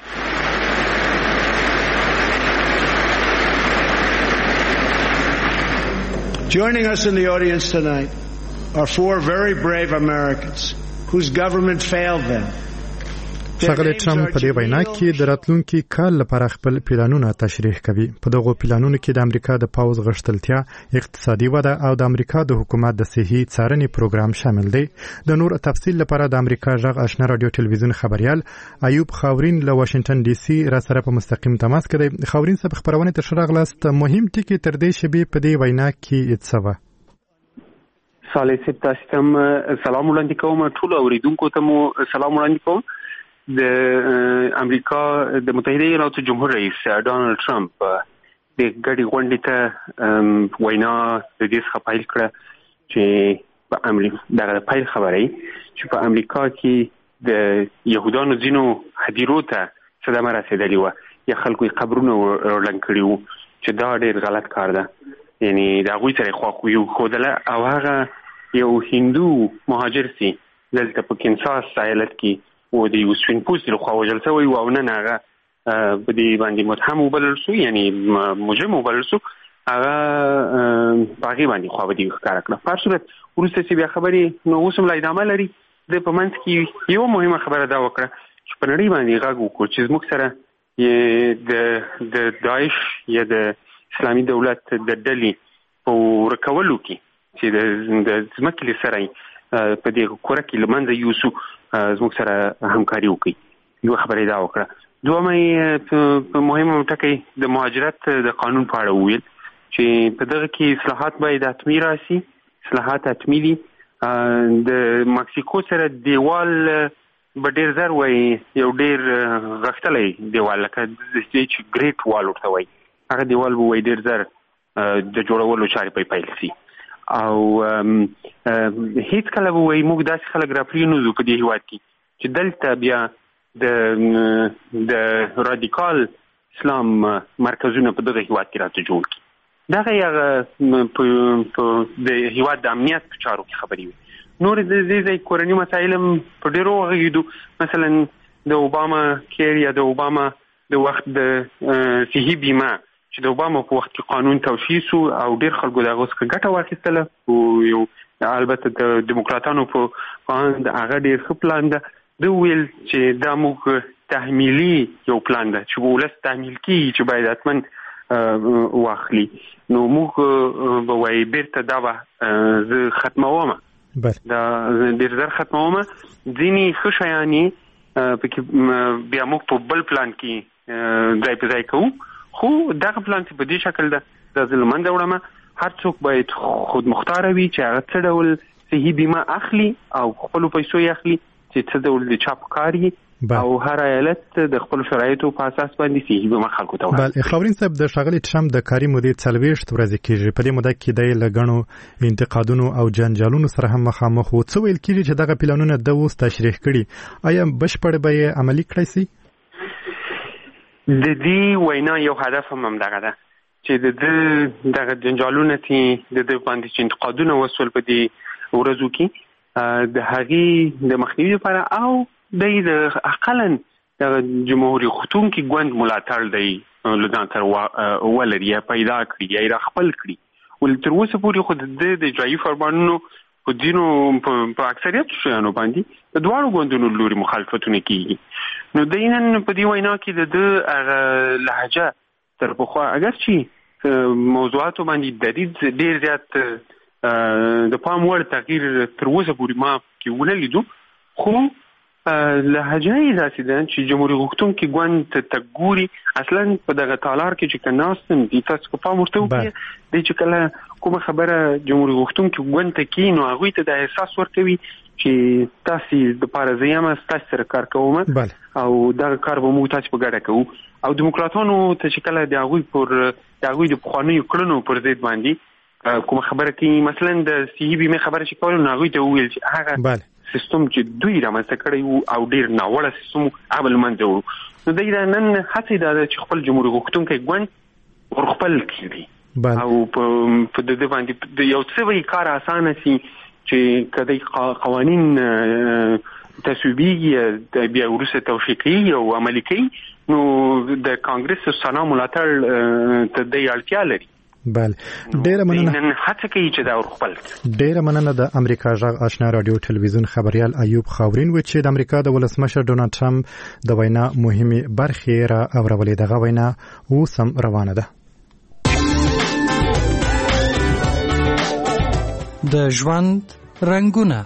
Speaker 3: Joining us in the audience tonight are four very brave Americans whose government failed them.
Speaker 1: ښاغلی ټرمپ په دې وینا کې د راتلونکي کال لپاره خپل پلانونه تشریح کوي. په دغو پلانونو کې د امریکا د پوځ غښتلتیا، اقتصادي وده او د امریکا د حکومت د صحي څارنې پروګرام شامل دی. د نور تفصیل لپاره د امریکا غږ آشنا رادیو ټلویزیون خبريال ایوب خاورین له واشنگټن ډي سي را سره په مستقیم تماس کې دی. خاورین صاحب خبرونه تر شراغلاست مهم ټکی تر دې شبي په دې وینا کې اتسوه.
Speaker 2: صالح صاحب تاسو ته سلام وړاندې کوم، ټول اوریدونکو ته مو سلام وړاندې کوم. د امریکا د متحده ایالاتو جمهور رئیس ډونالد ټرمپ د ګډي غونډې ته وینا د دې څخه پیل کړه چې په امریکا دغه پیل خبري چې په امریکا کې د يهودانو ځینو هدیرو ته صدمه رسیدلې و یا خلکو قبرونه ورلنګ کړي وو چې دا ډېر غلط کار ده. یعنی دا غوي سره خواخوي خودله او هغه یو هندو مهاجر سي دلته په کینساس ایالت کې و د یو سپین پوستي له خوا وژل شوی و او نن هغه په دې باندې متهم وبلل شو، یعنی مجرم وبلل شو هغه باغی باندې خو به دي ښکار کړ. په صورت ورسته چې بیا خبرې نو اوس هم لا ادامه لري. د په منځ کې یو مهمه خبره دا وکړه چې په نړۍ باندې غږ وکړو چې زموږ سره د داعش یا د اسلامي دولت د ډلې په ورکولو کې چې د ځمکې له سره په دې کوره کې له منځه یوسو زموږ سره همکاري وکړي. یو خبره دا وکړه. دومره په مهمه ټکی د مهاجرت د قانون په اړه وویل چې په دغه کې اصلاحات باید حتمي راشي. اصلاحات حتمي دي. د مکسیکو سره دیوال به ډیر زر وای یو ډیر غښتلی دیوال لکه چې ګریټ وال ورته وای هغه دیوال به وای ډیر زر د جوړولو چارې په پیل سي او هیڅ کله به وای موږ داسې خلک راپرېنوځو په دې هیواد کې چې دلته بیا د رادیکال اسلام مرکزونه په دغه هیواد کې راته جوړ کړي. دغه یغه د هیواد د امنیت په چارو کې خبرې وي. نور د دې کورنی مسایل په ډیرو غږیدو مثلا د اوباما کیر یا د اوباما د وخت د صحي بیمه چې د اوباما په وخت کې قانون توشیح شو او ډیر خلکو دغه څخه ګټه واخیستله او یو البته د دیموکراتانو په اند هغه ډیر ښه پلان ده. د ویل چې دا موږ تحمیلي یو پلان ده چې ولس تحمیل کیږي چې باید حتما واخلي. نو موږ به وایي بیرته دا به زه ختمومه دا ډیر زر ختمومه. ځینې ښه شیانې پکې بیا موږ په بل پلان کې ځای په ځای کوو خو دغه پلان چې په دې شکل ده دا زه له منځه وړم. هر څوک باید خود مختاره وي چې هغه څه ډول صحي بیمه اخلي او خپلو پیسو یې اخلي چې څه ډول د چا په کار وي او هر ایالت د خپل شرایطو په اساس باندې صحي بیمه خلکو ته ورکړي.
Speaker 1: بل خاورین صاحب د ښاغلي ټرمپ د کاري مودې 40 ورځې کېږي. په دې موده کې د لګڼو انتقادونو او جنجالونو سره هم مخامخ وو. څه ویل کېږي چې دغه پلانونه د اوس تشریح کړي آیا بشپړ به یې عملي کړی سي؟
Speaker 2: د دې وینا یو هدف هم دغه ده چې دغه جنجالونه چې د باندې چې انتقادونه وسول په دې ورځو کې د هغې د مخنیوي لپاره او د اقلا د جمهوریت خطونکي ګوند ملاتړ دی لدان تر ولري یا پیدا کړی یا خپل کړی. ول تر اوسه پورې خو د اجرایي فرمانونو په دینو په اکثریت شیانو باندې د دواړو ګوندونو لوري مخالفتونه کیږي. نو د نن په دې وینا کې د لهجه تر پخوا اگر چې موضوعاتو باندې د دې ډیر زیات د پام وړ تغییر تر اوسه پورې ما کې ونه لیدو خو لهجه یې داسې ده چې جمهوریت غوښتونکي ګوند ته ګوري اصلا په دغه تالار کې چې کناستم دي تاسو په پام ورته وکړئ د چې کله کومه خبره جمهوریت غوښتونکي ګوند ته کې نو هغوی ته د احساس ورکوي چې تاسو د پاره زیامه تاسو سره کار کوم او دا کار به موږ تاسو په ګډه کوو او دیموکراتانو ته چې کله د هغوی د پخوانیو کړنو پر ضد باندې کومه خبره کوي مثلا د صحي بیمه خبره چې کول نو هغوی ته وویل چې هغه سیستم چې دوی رامنځته کړی وو او ډیر ناوړه سیستم هغه له منځه وړو. نو دوی نن هڅې دا ده چې خپل جمهوریت غوښتونکی ګوند ورخپل کړي او په دې باندې یو څه وی کار اسانه سي چې کله قوانین تصویبي بیا ورسره توشیحي او عملي کوي نو د کانګرس سنا ملاتړ ته د اړتیا لري.
Speaker 1: بل ډیره مننه
Speaker 2: هڅه کوي چې دا ورخپل.
Speaker 1: ډیره مننه د امریکا غږ آشنا رادیو ټلویزیون خبريال ایوب خاورین و چې د امریکا د ولسمشر ډونالد ټرمپ د وینا مهمه برخه را اورولې. دغه وینا اوس هم روانه ده.
Speaker 12: د ژوند رنگونه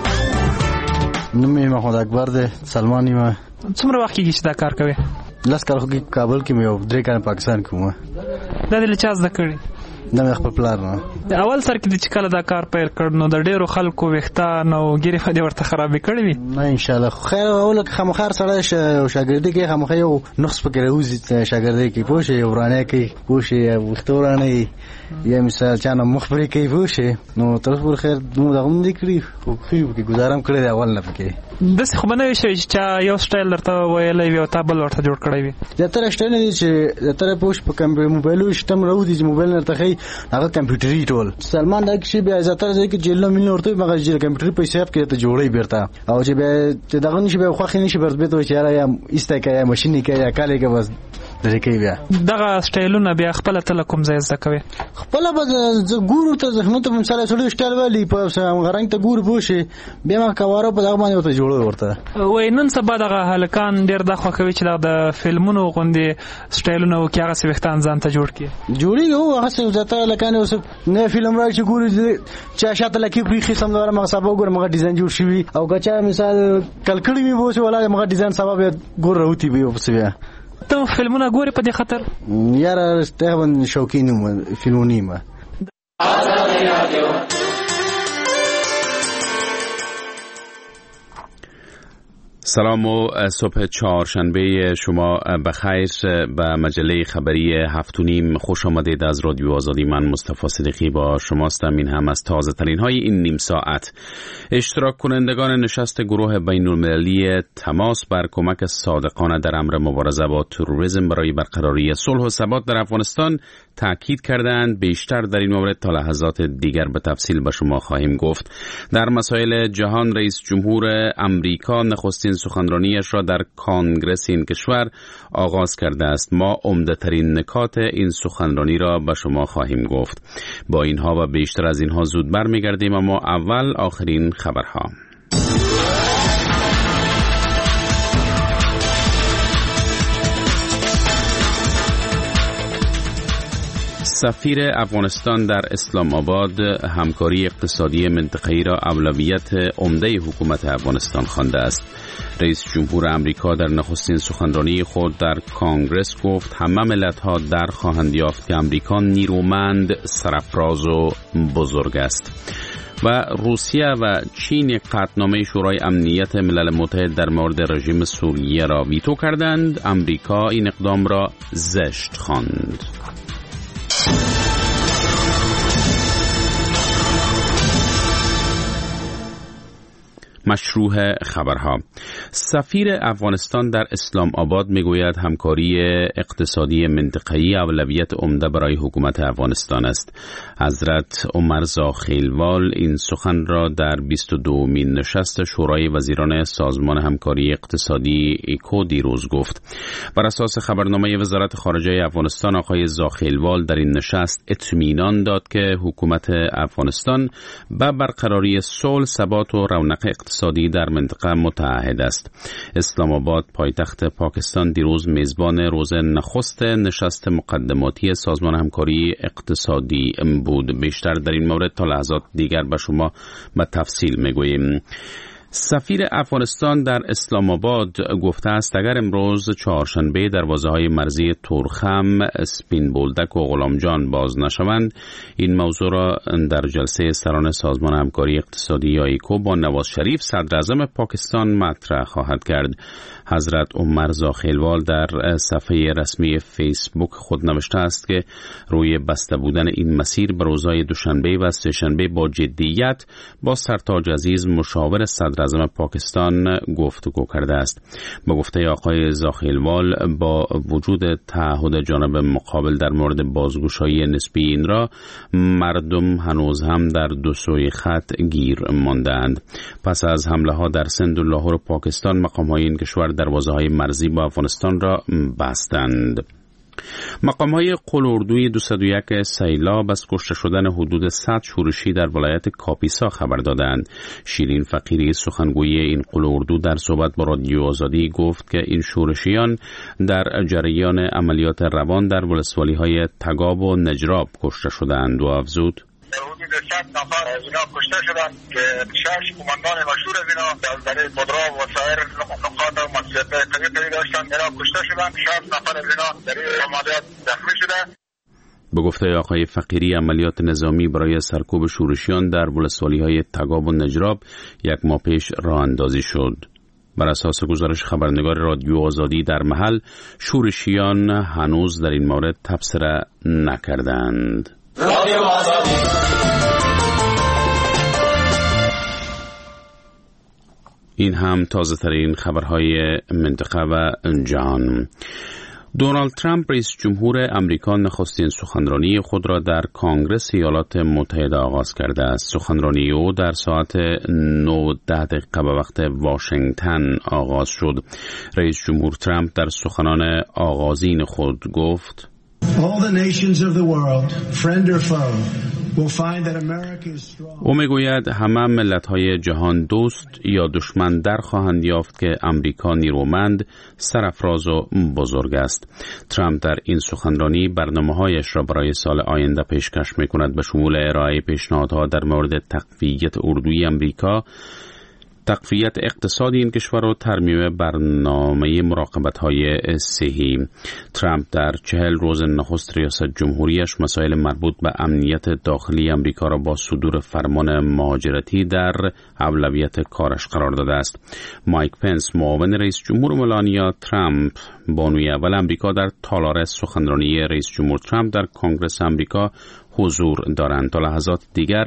Speaker 4: نومي محمد اکبر ده سلمانی ما
Speaker 13: څومره وخت کېږي چې دا کار کوي؟
Speaker 4: لاس کال خو کابل کې مې 3 کال پاکستان کې وم.
Speaker 13: دا د چا زده کړی؟
Speaker 4: دا مې خپل پلان نه.
Speaker 13: د اول سر کې چې کله دا کار پیل کړ نو د ډیرو خلکو وختان او ګیرې فدی ورته خراب کړی وي.
Speaker 4: نه ان شاء الله خیر اول خامخار سره شاګردي کې خامخې یو نقص پکې راوځي شاګردي کې پوښي ورانه کې پوښي وختورانه یا مثال چانه مخبري کې پوښي نو تر څو خیر نو دا هم نکړي خو کې گزارم کړی دی اول نه پکې
Speaker 13: د څه خو بنوي شي چې یو سټایل درته ویلې وي او تابل ورته جوړ کړی وي.
Speaker 4: دا تر شته نه چې دا تر پوښ په کمپیوټر موبایل شتم راوځي چې موبایل نه تخې هغه کمپیوټري ټول سلمان دا کې بیا زیاتره ځکه چې جیل ملي ورته مګر جیل کمپیوټر په حساب کې ته جوړي بیرته او چې به دغه نشي به خوخه نشي برته ته چې یا ایسته کې یا ماشين کې یا کاله کې بس طریقې بیا
Speaker 13: دغه سټایلونه بیا خپل تل کوم ځای زده کوي
Speaker 4: خپل به ګورو ته زخمه ته مثال سړی سټایل والی په غرنګ ته ګور بوشي بیا ما کوارو په دغه باندې وته جوړو ورته
Speaker 13: وای نن سبا دغه هلکان ډیر د خوښوي چې د فلمونو غوندي سټایلونه او کیغه سوختان ځان ته جوړ کی
Speaker 4: جوړي هو هغه څه زته لکه اوس نه فلم راځي ګوري چې شاته لکه پریخي سم دغه مغه سبا ګور مغه ډیزاین جوړ شوی او کچا مثال کلکړی می بوسه ولا مغه ډیزاین سبا ګور راوتی به اوس بیا
Speaker 13: ته فلمونه ګوري په دې خاطر
Speaker 4: یاره ستهون شوقین فلمونی ما
Speaker 14: سلام و صبح چهارشنبه شما بخیر. به مجله خبری 7:30 خوش آمدید. از رادیو آزادی من مصطفی صدیقی با شماستم. این هم از تازه ترین های این نیم ساعت. اشتراک کنندگان نشست گروه بین المللی تماس بر کمک صادقانه در امر مبارزه با تروریسم برای برقراری صلح و ثبات در افغانستان تاکید کردند. بیشتر در این مورد تا لحظات دیگر به تفصیل به شما خواهیم گفت. در مسائل جهان رئیس جمهور امریکا نخستین سخنرانیش را در کانگرس این کشور آغاز کرده است. ما عمده‌ترین نکات این سخنرانی را به شما خواهیم گفت. با اینها و بیشتر از اینها زود برمیگردیم، اما اول آخرین خبرها. سفیر افغانستان در اسلام آباد همکاری اقتصادی منطقه‌ای را اولویت عمده حکومت افغانستان خوانده است. رئیس جمهور امریکا در نخستین سخنرانی خود در کانگرس گفت همه ملت‌ها در خواهند یافت که امریکا نیرومند، سرفراز و بزرگ است. و روسیه و چین قطعنامه شورای امنیت ملل متحد در مورد رژیم سوریه را ویتو کردند. امریکا این اقدام را زشت خواند. مشروع خبرها. سفیر افغانستان در اسلام آباد میگوید همکاری اقتصادی منطقه‌ای اولویت عمده برای حکومت افغانستان است. حضرت عمر زاخیلوال این سخن را در 22مین نشست شورای وزیران سازمان همکاری اقتصادی ایکو دیروز گفت. بر اساس خبرنامه وزارت خارجه افغانستان، آقای زاخیلوال در این نشست اطمینان داد که حکومت افغانستان به برقراری صلح، ثبات و رونق اقتصادی در منطقه متعهد است. اسلام آباد پایتخت پاکستان دیروز میزبان روز نخست نشست مقدماتی سازمان همکاری اقتصادی بود. بیشتر در این مورد تا لحظات دیگر به شما به تفصیل میگوییم. سفیر افغانستان در اسلام آباد گفته است اگر امروز چهارشنبه دروازه‌های مرزی تورخم، سپین بولدک و غلامجان باز نشوند، این موضوع را در جلسه سران سازمان همکاری اقتصادی یا ایکو با نواز شریف صدر اعظم پاکستان مطرح خواهد کرد. حضرت عمر زاخیلوال در صفحه رسمی فیسبوک خود نوشته است که روی بسته بودن این مسیر به روزهای دوشنبه و سه‌شنبه با جدیت با سرتاج عزیز مشاور صدر اعظم پاکستان گفتگو کرده است. با گفته آقای زاخیلوال با وجود تعهد جانب مقابل در مورد بازگشایی نسبی این را، مردم هنوز هم در دو سوی خط گیر ماندند. پس از حمله ها در سند و لاهور پاکستان، مقام های این کشور دروازه‌های مرزی با افغانستان را بستند. مقام‌های قلوردوی 201 سیلاب از کشته شدن حدود 100 شورشی در ولایت کاپیسا خبر دادند. شیرین فقیری سخنگوی این قلوردو در صحبت با رادیو آزادی گفت که این شورشیان در جریان عملیات روان در ولسوالی‌های تگاب و نجراب کشته شدند و افزود
Speaker 15: حدود 100 نفر از اینا کشته شدند که 6 قماندان مشهور از اینا در بدراب و سایر نقاط مسئولیت قوی داشتند، اینا کشته شدند. 60 نفر از اینا در این عملیات زخمی شدند.
Speaker 14: به گفته آقای فقیری، عملیات نظامی برای سرکوب شورشیان در ولسوالی‌های تگاب و نجراب یک ماه پیش راه اندازی شد. بر اساس گزارش خبرنگار رادیو آزادی در محل، شورشیان هنوز در این مورد تبصره نکردند. رادیو آزادی. این هم تازه ترین خبرهای منطقه و جهان. دونالد ترامپ رئیس جمهور امریکا نخستین سخنرانی خود را در کنگره ایالات متحده آغاز کرده است. سخنرانی او در ساعت 9:10 به وقت واشنگتن آغاز شد. رئیس جمهور ترامپ در سخنان آغازین خود گفت: او میگوید همه ملت‌های جهان دوست یا دشمن در خواهند یافت که امریکا نیرومند، سرافراز و بزرگ است. ترامپ در این سخنرانی برنامه‌هایش را برای سال آینده پیشکش می‌کند، به شمول ارائه پیشنهادها در مورد تقویت اردوی امریکا، تقویت اقتصادی این کشور و ترمیم برنامه مراقبت‌های صحی. ترامپ در 40 روز نخست ریاست جمهوریش مسائل مربوط به امنیت داخلی امریکا را با صدور فرمان مهاجرتی در اولویت کارش قرار داده است. مایک پنس، معاون رئیس جمهور ملانیا ترامپ، بانوی اول امریکا، در تالار سخنرانی رئیس جمهور ترامپ در کنگره امریکا حضور دارند. تا لحظات دیگر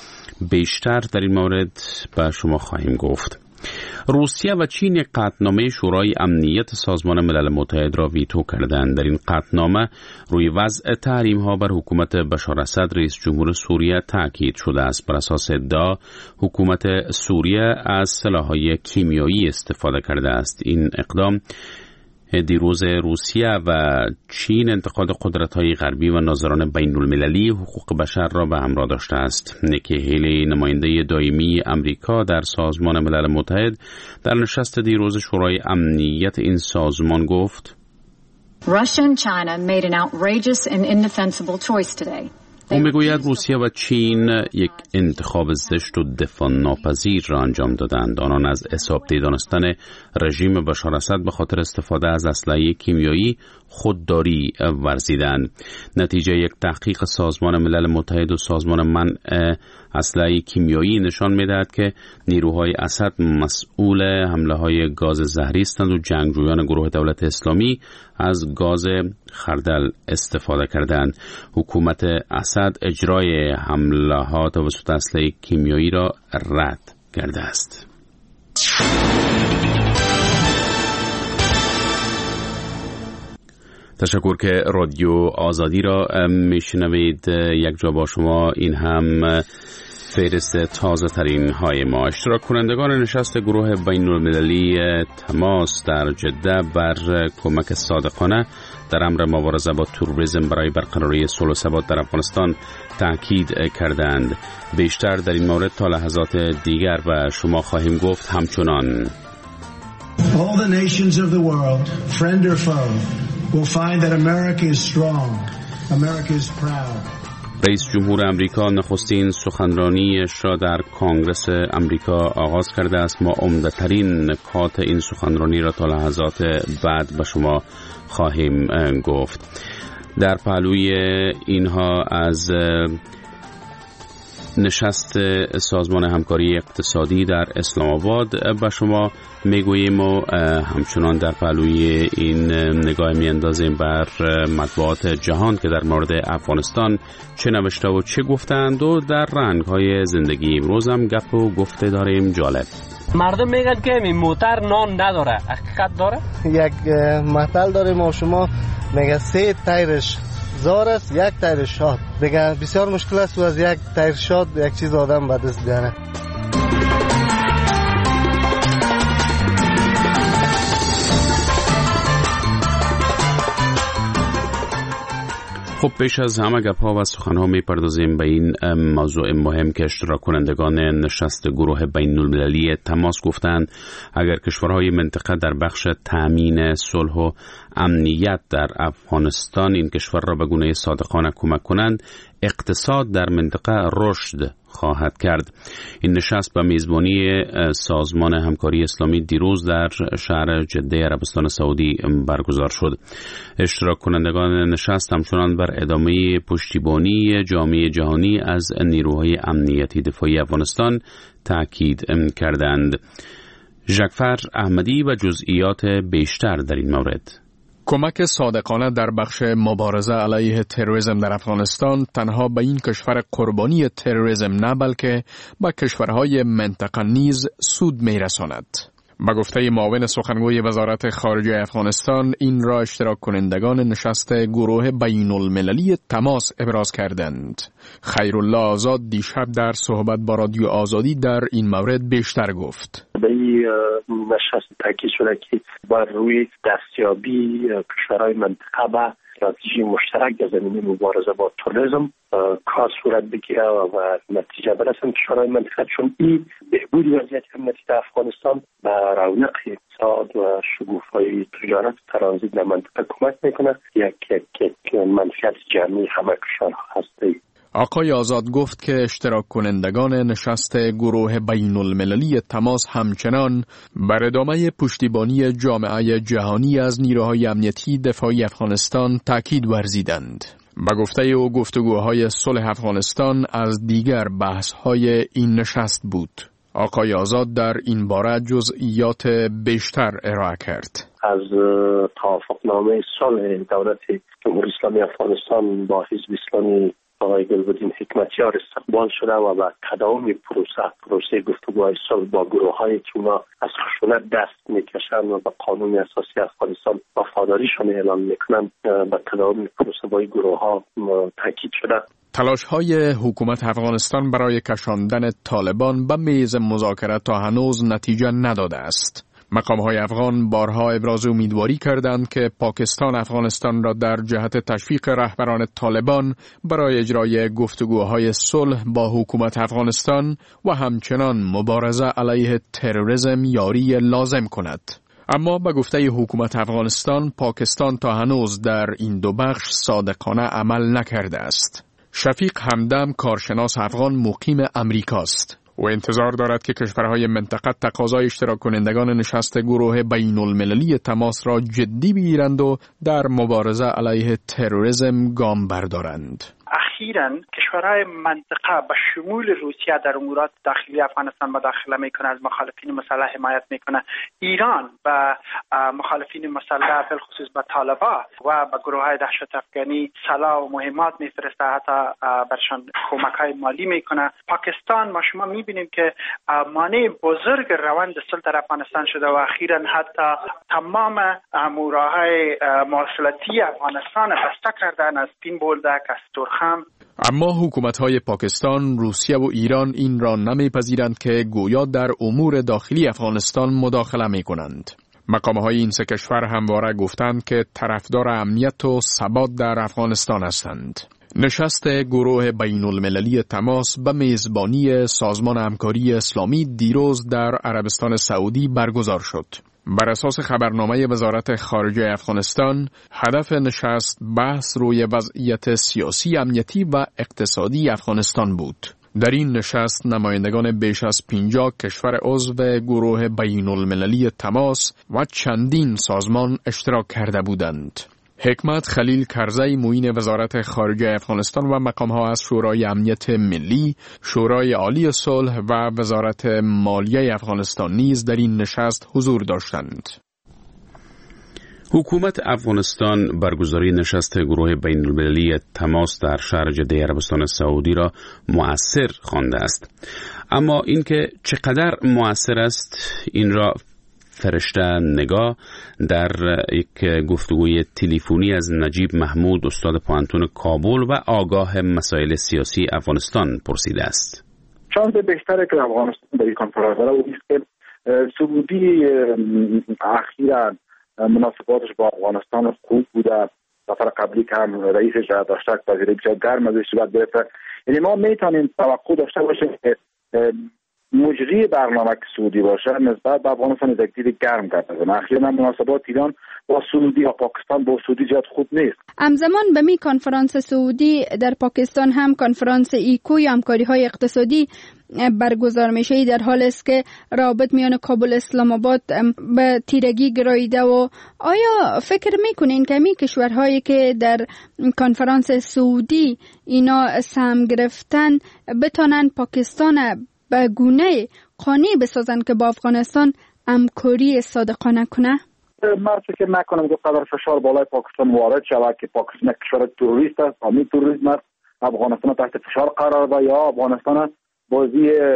Speaker 14: بیشتر در این مورد به شما خواهیم گفت. روسیه و چین یک قطعنامه شورای امنیت سازمان ملل متحد را ویتو کردند. در این قطعنامه روی وضع تحریم‌ها بر حکومت بشار اسد رئیس جمهور سوریه تاکید شده است. بر اساس ادعا حکومت سوریه از سلاح‌های کیمیایی استفاده کرده است. این اقدام دیروز روسیه و چین انتقاد قدرت‌های غربی و ناظران بین‌المللی حقوق بشر را به همراه داشته است. نیکی هیلی، نماینده دائمی امریکا در سازمان ملل متحد، در نشست دیروز شورای امنیت این سازمان گفت:
Speaker 16: Russia and China made an outrageous and indefensible choice today.
Speaker 14: او میگوید روسیه و چین یک انتخاب زشت و دفاع ناپذیر را انجام دادند. آنان از حسابدهی دانستن رژیم بشار اسد به خاطر استفاده از اسلحه کیمیایی خودداری ورزیدند. نتیجه یک تحقیق سازمان ملل متحد و سازمان منع اسلحه کیمیایی نشان می‌دهد که نیروهای اسد مسئول حمله‌های گاز زهری هستند و جنگجویان گروه دولت اسلامی از گاز خردل استفاده کردند. حکومت اسد اجرای حمله‌ها توسط اسلحه کیمیایی را رد کرده است. تشکر که رادیو آزادی را میشنوید. یک جا با شما، این هم فهرست تازه ترین های ما. اشتراک کنندگان نشست گروه بین المللی تماس در جده بر کمک صادقانه در امر مبارزه با تروریسم برای برقراری صلح و ثبات در افغانستان تاکید کردند. بیشتر در این مورد تا لحظات دیگر به شما خواهیم گفت. همچنان
Speaker 3: All the nations of the world, friend or foe, will find that America is strong. America is proud.
Speaker 14: رئیس جمهور امریکا نخستین سخنرانیش را در کنگره امریکا آغاز کرده است. ما عمده‌ترین نکات این سخنرانی را تا لحظات بعد به شما خواهیم گفت. در پهلوی اینها از نشست سازمان همکاری اقتصادی در اسلام آباد به شما میگوییم و همچنان در پهلوی این نگاه میاندازیم بر مطبوعات جهان که در مورد افغانستان چه نوشته و چه گفتند و در رنگ‌های زندگی امروز هم گپ و گفته داریم جالب.
Speaker 17: مردم میگن که این موتر نان نداره، حقیقت داره؟
Speaker 18: یک مثل داریم ما شما میگه 3 تایرش زار است، 1 تایر شاد. دیگه بسیار مشکل است و از 1 تایر شاد یک چیز آدم به دست بیاره.
Speaker 14: خب پیش از همه گپ‌ها و سخن‌ها می‌پردازیم به این موضوع مهم که اشتراک کنندگان نشست گروه بین‌المللی تماس گفتند اگر کشورهای منطقه در بخش تأمین صلح و امنیت در افغانستان این کشور را به گونه صادقانه کمک کنند، اقتصاد در منطقه رشد خواهد کرد. این نشست به میزبانی سازمان همکاری اسلامی دیروز در شهر جده عربستان سعودی برگزار شد. اشتراک کنندگان نشست همچنان بر ادامه پشتیبانی جامعه جهانی از نیروهای امنیتی دفاعی افغانستان تاکید کردند. ژکفر احمدی و جزئیات بیشتر در این مورد.
Speaker 19: کمک صادقانه در بخش مبارزه علیه تروریسم در افغانستان تنها به این کشور قربانی تروریسم نه بلکه به کشورهای منطقه نیز سود می‌رساند. به گفته معاون سخنگوی وزارت خارجه افغانستان، این را اشتراک کنندگان نشست گروه بین المللی تماس ابراز کردند. خیرالله آزاد دیشب در صحبت با رادیو آزادی در این مورد بیشتر گفت.
Speaker 6: به این نشست تاکید شده که بر روی دستیابی کشورهای منطقه به استراتژی مشترک در زمینه مبارزه با تروریسم کار صورت بگیره و نتیجه برسن کشورهای منطقه، چون این بهبود وضعیت امنیتی در افغانستان به رونق اقتصاد و شگوفایی تجارت و ترانزیت در منطقه کمک میکنه. یک منفعت جمعی همه کشورها هستی.
Speaker 19: آقای آزاد گفت که اشتراک کنندگان نشست گروه بین المللی تماس همچنان بر ادامه پشتیبانی جامعه جهانی از نیروهای امنیتی دفاعی افغانستان تاکید ورزیدند. به گفته او گفتگوهای صلح افغانستان از دیگر بحث‌های این نشست بود. آقای آزاد در این باره جزئیات بیشتر ارائه کرد.
Speaker 6: از توافقنامه صلح دولت جمهوری اسلامی افغانستان با حزب اسلامی آقای گلبدین حکمتیار استقبال شده و به تداوم پروسه گفتگوهای صلح با گروه‌هایی که اونا از خشونت دست میکشن و به قانون اساسی افغانستان وفاداریشون اعلام میکنن به تداوم پروسه با گروه‌ها تاکید شده.
Speaker 19: تلاش‌های حکومت افغانستان برای کشاندن طالبان به میز مذاکره تا هنوز نتیجه نداده است. مقام‌های افغان بارها ابراز امیدواری کردند که پاکستان افغانستان را در جهت تشویق رهبران طالبان برای اجرای گفتگوهای صلح با حکومت افغانستان و همچنان مبارزه علیه تروریسم یاری لازم کند. اما به گفته حکومت افغانستان، پاکستان تا هنوز در این دو بخش صادقانه عمل نکرده است. شفیق همدم کارشناس افغان مقیم امریکاست و انتظار دارد که کشورهای منطقه تقاضای اشتراک کنندگان نشست گروه بین المللی تماس را جدی بگیرند و در مبارزه علیه تروریسم گام بردارند.
Speaker 7: اخیراً کشورهای منطقه به شمول روسیه در امورات داخلی افغانستان مداخله میکنه، از مخالفین مسلح حمایت میکنه. ایران به مخالفین مسلح بالخصوص به طالبان و به گروههای دهشت افغانی سلاح و مهمات میفرسته، حتی برشان کمک‌های مالی میکنه. پاکستان ما شما میبینیم که مانع بزرگ روند صلح در افغانستان شده و اخیراً حتی تمام راههای مواصلاتی افغانستان بسته کردن، از پین بولدک، از تورخم.
Speaker 19: اما حکومت‌های پاکستان، روسیه و ایران این را نمی‌پذیرند که گویا در امور داخلی افغانستان مداخله می‌کنند. مقام‌های این سه کشور همواره گفتند که طرفدار امنیت و ثبات در افغانستان هستند. نشست گروه بین المللی تماس به میزبانی سازمان همکاری اسلامی دیروز در عربستان سعودی برگزار شد. بر اساس خبرنامه وزارت خارجه افغانستان، هدف نشست بحث روی وضعیت سیاسی، امنیتی و اقتصادی افغانستان بود. در این نشست نمایندگان بیش از 50 کشور عضو گروه بین المللی تماس و چندین سازمان اشتراک کرده بودند. حکمت خلیل کرزی معین وزارت خارجه افغانستان و مقام‌ها از شورای امنیت ملی، شورای عالی صلح و وزارت مالیه افغانستان نیز در این نشست حضور داشتند.
Speaker 14: حکومت افغانستان برگزاری نشست گروه بین المللی تماس در شهر جده عربستان سعودی را مؤثر خوانده است. اما اینکه چقدر مؤثر است، این را فرشته نگاه در یک گفتگوی تلفنی از نجیب محمود، استاد پوهنتون کابل و آگاه مسائل سیاسی افغانستان پرسیده است.
Speaker 2: شانس بهتره که افغانستان در این کنفرانس را که سعودی اخیراً مناسباتش با افغانستان خوب بوده. سفر قبلی که هم رئیسش را داشته، وزیر بسیار گرم ازش صحبت گرفته. یعنی ما میتونیم توقع داشته باشیم که مجری برنامه که سعودی باشه نسبت به افغانستان یک دید گرم کرده. اخیراً مناسبات ایران با سعودی یا پاکستان با سعودی زیاد خوب نیست.
Speaker 20: همزمان به می کنفرانس سعودی در پاکستان هم کنفرانس ایکو یا همکاری‌های اقتصادی برگزار میشه، در حالی است که رابط میان کابل اسلام آباد به تیرگی گراییده. و آیا فکر میکنین که می کشورهایی که در کنفرانس سعودی اینا سهم گرفتن بتونن پاکستان به گونه قانع بسازن که با افغانستان همکاری صادقانه کنه؟
Speaker 2: من فکر نکنم که قدر فشار بالای پاکستان وارد شود که پاکستان کشور تروریست است، حامی تروریسم است، افغانستان تحت فشار قرار داد یا افغانستان بازی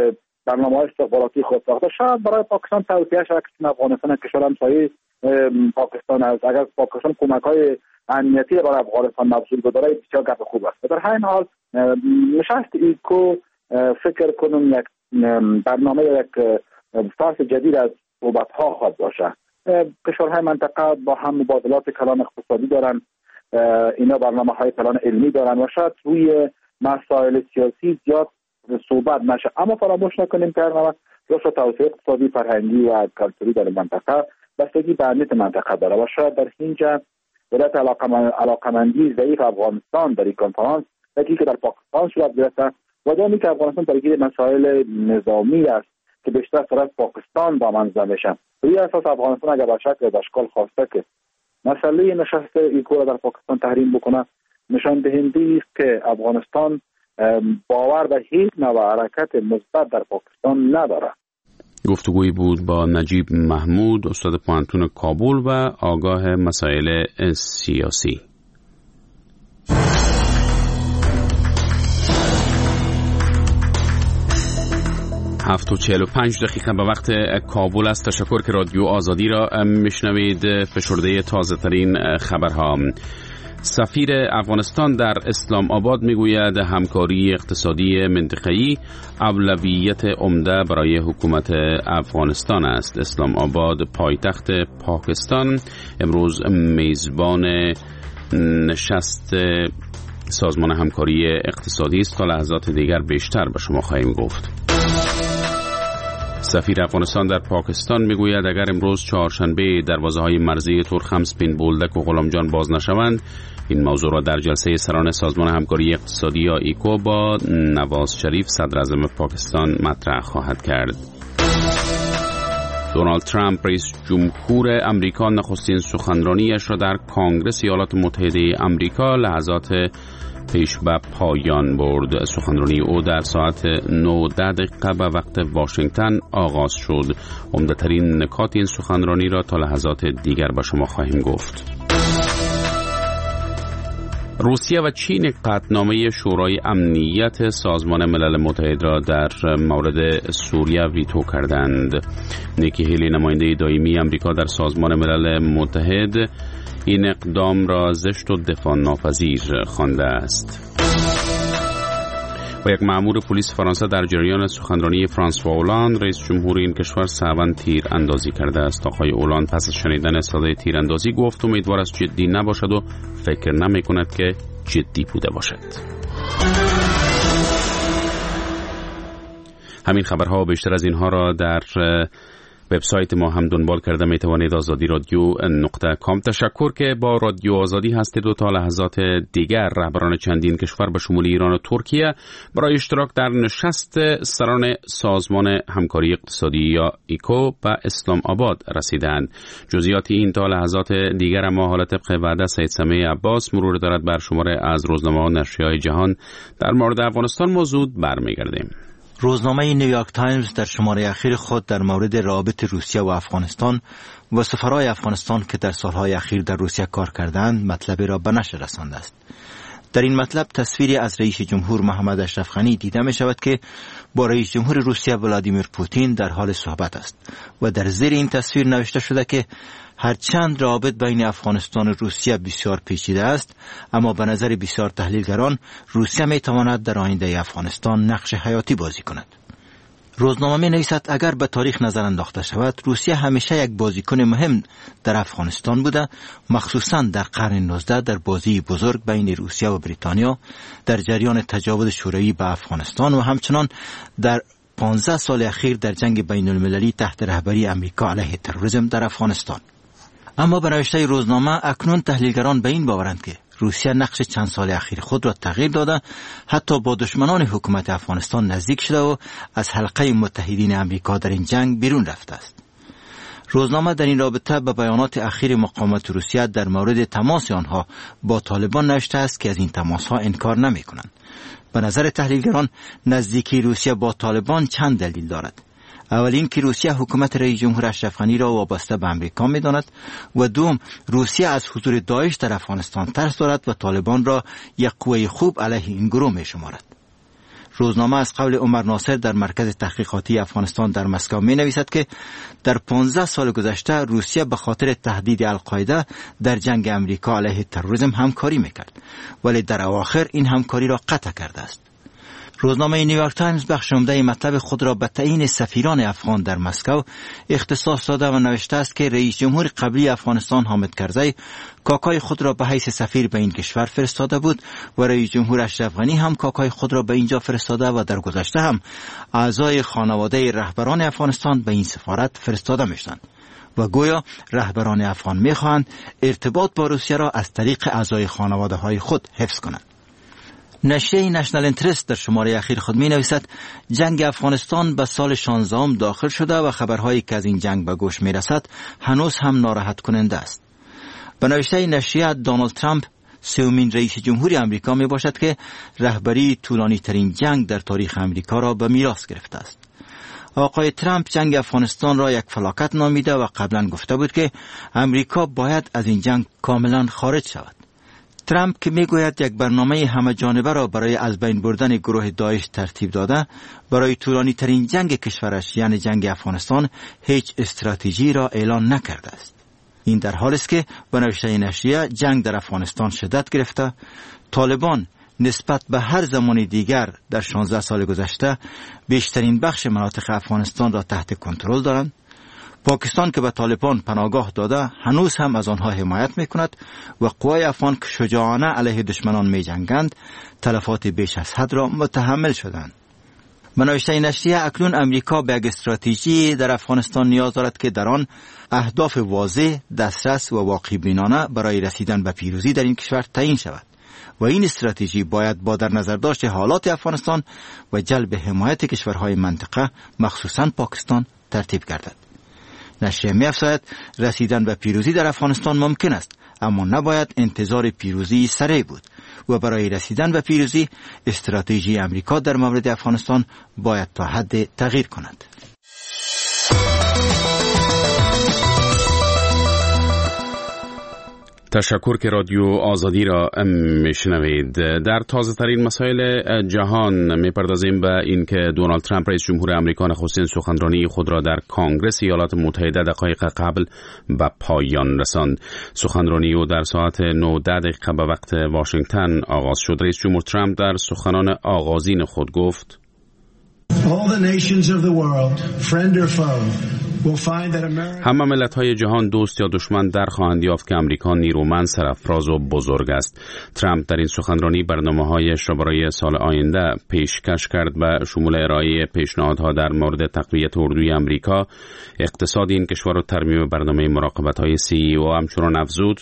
Speaker 21: برنامه‌های استخباراتی خود ساخته. شاید برای پاکستان توصیه‌اش عکس افغانستان کشور همسایه پاکستان است. اگر پاکستان کمک‌های امنیتی برای افغانستان مبذول بداره بسیار گپ خوب است. در همین حال نشست ایکو فکر کنم یک برنامه یک فصل جدید از صحبت‌ها خواهد باشه. کشورهای منطقه با هم مبادلات کلان اقتصادی دارن، اینا برنامه‌های کلان علمی دارن و شاید روی مسائل سیاسی زیاد صحبت نشه. اما فراموش نکنیم که رشد توسعه اقتصادی، فرهنگی و کلتوری در منطقه بستگی به امنیت منطقه داره و شاید در اینجا ولایت علاقمندی ضعیف افغانستان در این کنفرانس که در پاکستان صورت گرفته و دامی که افغانستان درگیر مسائل نظامی است که بیشتر سر از پاکستان دامنزده میشن. روی اساس افغانستان اگر به شکل اشکال خواسته که مسئله نشست ایکو در پاکستان تحریم بکنه، نشان دهنده است که افغانستان باور به هیچ نوع حرکت مثبت در پاکستان نداره.
Speaker 14: گفتگویی بود با نجیب محمود، استاد پوهنتون کابل و آگاه مسائل سیاسی. 7:45 به وقت کابل است. تشکر که رادیو آزادی را میشنوید. فشرده تازه ترین خبرها. سفیر افغانستان در اسلام آباد میگوید همکاری اقتصادی منطقه‌ای اولویت عمده برای حکومت افغانستان است. اسلام آباد پایتخت پاکستان امروز میزبان نشست سازمان همکاری اقتصادی است. تا لحظات دیگر بیشتر به شما خواهیم گفت. سفیر افغانستان در پاکستان میگوید اگر امروز چهارشنبه دروازه‌های مرزی تورخمس، بین بولدک و غلامجان باز نشوند، این موضوع را در جلسه سران سازمان همکاری اقتصادی یا ایکو با نواز شریف صدر اعظم پاکستان مطرح خواهد کرد. دونالد ترامپ رئیس جمهور امریکا نخستین سخنرانیش را در کنگره ایالات متحده امریکا لحظات پیش به پایان برد. سخنرانی او در ساعت 9:10 به وقت واشنگتن آغاز شد. عمده‌ترین نکات این سخنرانی را تا لحظات دیگر به شما خواهیم گفت. روسیه و چین قطعنامه شورای امنیت سازمان ملل متحد را در مورد سوریه ویتو کردند. نیکی هیلی، نماینده دائمی امریکا در سازمان ملل متحد، این اقدام را زشت و دفاع ناپذیر خوانده است. و یک مأمور پلیس فرانسه در جریان سخنرانی فرانسوا اولاند رئیس جمهور این کشور سوند تیر اندازی کرده است. آقای اولاند پس از شنیدن صدای تیراندازی گفت امیدوار است جدی نباشد و فکر نمی کند که جدی بوده باشد. همین خبرها و بیشتر از اینها را در وبسایت ما هم دنبال کرده می توانید. azadi.com. تشکر که با رادیو آزادی هستید و تا لحظات دیگر رهبران چندین کشور به شمول ایران و ترکیه برای اشتراک در نشست سران سازمان همکاری اقتصادی یا ایکو به اسلام آباد رسیدند. جزئیات این تا لحظات دیگر ما حالا طبق وعده سید سمیع عباس مرور دارد بر شماره از روزنامه و نشریه‌های جهان در مورد افغانستان ما زود برمیگردیم.
Speaker 22: روزنامه نیویورک تایمز در شماره اخیر خود در مورد روابط روسیه و افغانستان و سفرای افغانستان که در سالهای اخیر در روسیه کار کردند مطلبی را به نشر رسانده است. در این مطلب تصویری از رئیس جمهور محمد اشرف غنی دیده می شود که با رئیس جمهور روسیه ولادیمیر پوتین در حال صحبت است و در زیر این تصویر نوشته شده که هرچند روابط بین افغانستان و روسیه بسیار پیچیده است، اما به نظر بسیار تحلیلگران روسیه می تواند در آینده افغانستان نقش حیاتی بازی کند. روزنامه می نویسد اگر به تاریخ نظر انداخته شود، روسیه همیشه یک بازیکن مهم در افغانستان بوده، مخصوصا در قرن 19 در بازی بزرگ بین روسیه و بریتانیا در جریان تجاوز شوروی به افغانستان و همچنان در 15 سال اخیر در جنگ بین المللی تحت رهبری امریکا علیه تروریسم در افغانستان. اما به نوشته روزنامه اکنون تحلیلگران به این باورند که روسیه نقش چند سال اخیر خود را تغییر داده، حتی با دشمنان حکومت افغانستان نزدیک شده و از حلقه متحدین امریکا در این جنگ بیرون رفته است. روزنامه در این رابطه به بیانات اخیر مقامات روسیه در مورد تماس آنها با طالبان نوشته است که از این تماس‌ها انکار نمی‌کنند. به نظر تحلیلگران نزدیکی روسیه با طالبان چند دلیل دارد. اول این که روسیه حکومت رئیس جمهور اشرف غنی را وابسته به امریکا می‌داند و دوم روسیه از حضور داعش در افغانستان ترس دارد و طالبان را یک قوه خوب علیه این گروه می‌شمارد. روزنامه از قول عمر ناصر در مرکز تحقیقاتی افغانستان در مسکو می نویسد که در 15 سال گذشته روسیه به خاطر تهدید القاعده در جنگ امریکا علیه تروریسم همکاری میکرد، ولی در اواخر این همکاری را قطع کرده است. روزنامه نیویورک تایمز بخش عمده مطلب خود را به تعیین سفیران افغان در مسکو اختصاص داده و نوشته است که رئیس جمهور قبلی افغانستان حامد کرزی کاکای خود را به حیث سفیر به این کشور فرستاده بود و رئیس جمهور اشرف غنی هم کاکای خود را به اینجا فرستاده و در گذشته هم اعضای خانواده رهبران افغانستان به این سفارت فرستاده میشدند و گویا رهبران افغان میخواهند ارتباط با روسیه را از طریق اعضای خانواده های خود حفظ کنند. نشریه نشنال اینترست در شماره اخیر خود می نویسد جنگ افغانستان به سال 16 داخل شده و خبرهایی که از این جنگ به گوش می رسد هنوز هم ناراحت کننده است. به نوشته نشریه دونالد ترامپ سومین رئیس جمهوری امریکا می باشد که رهبری طولانی ترین جنگ در تاریخ امریکا را به میراث گرفته است. آقای ترامپ جنگ افغانستان را یک فلاکت نامیده و قبلا گفته بود که امریکا باید از این جنگ کاملا خارج شود. ترامپ که میگوید یک برنامه همه جانبه را برای از بین بردن گروه داعش ترتیب داده، برای طولانی ترین جنگ کشورش یعنی جنگ افغانستان هیچ استراتژی را اعلان نکرده است. این در حالی است که به نوشته نشریه جنگ در افغانستان شدت گرفته، طالبان نسبت به هر زمان دیگر در 16 سال گذشته بیشترین بخش مناطق افغانستان را تحت کنترل دارند. پاکستان که به طالبان پناهگاه داده هنوز هم از آنها حمایت میکند و قوای افغان که شجاعانه علیه دشمنان می جنگند تلفات بیش از حد را متحمل شدند. به نوشته نشریه اکنون امریکا به یک استراتژی در افغانستان نیاز دارد که در آن اهداف واضح، دسترس و واقع بینانه برای رسیدن به پیروزی در این کشور تعیین شود و این استراتژی باید با در نظر داشت حالات افغانستان و جلب حمایت کشورهای منطقه مخصوصاً پاکستان ترتیب گردد. نشریه می‌افزاید رسیدن به پیروزی در افغانستان ممکن است، اما نباید انتظار پیروزی سریع بود و برای رسیدن به پیروزی استراتژی امریکا در مورد افغانستان باید تا حد تغییر کند.
Speaker 14: تشکر که رادیو آزادی را میشنوید. در تازه ترین مسائل جهان میپردازیم به این که دونالد ترامپ رئیس جمهور آمریکا نخستین سخنرانی خود را در کنگره ایالات متحده دقایق قبل به پایان رساند. سخنرانی او در ساعت 9:10 به وقت واشنگتن آغاز شد. رئیس جمهور ترامپ در سخنان آغازین خود گفت: همه ملت‌های جهان دوست یا دشمن در خواهند یافت که امریکا نیرومند، سرافراز و بزرگ است. ترامپ در این سخنرانی برنامه‌هایش را برای سال آینده پیشکش کرد به شمول ارائه پیشنهادها در مورد تقویت اردوی امریکا، اقتصاد این کشور و ترمیم برنامه مراقبت‌های CEO. همچنان افزود: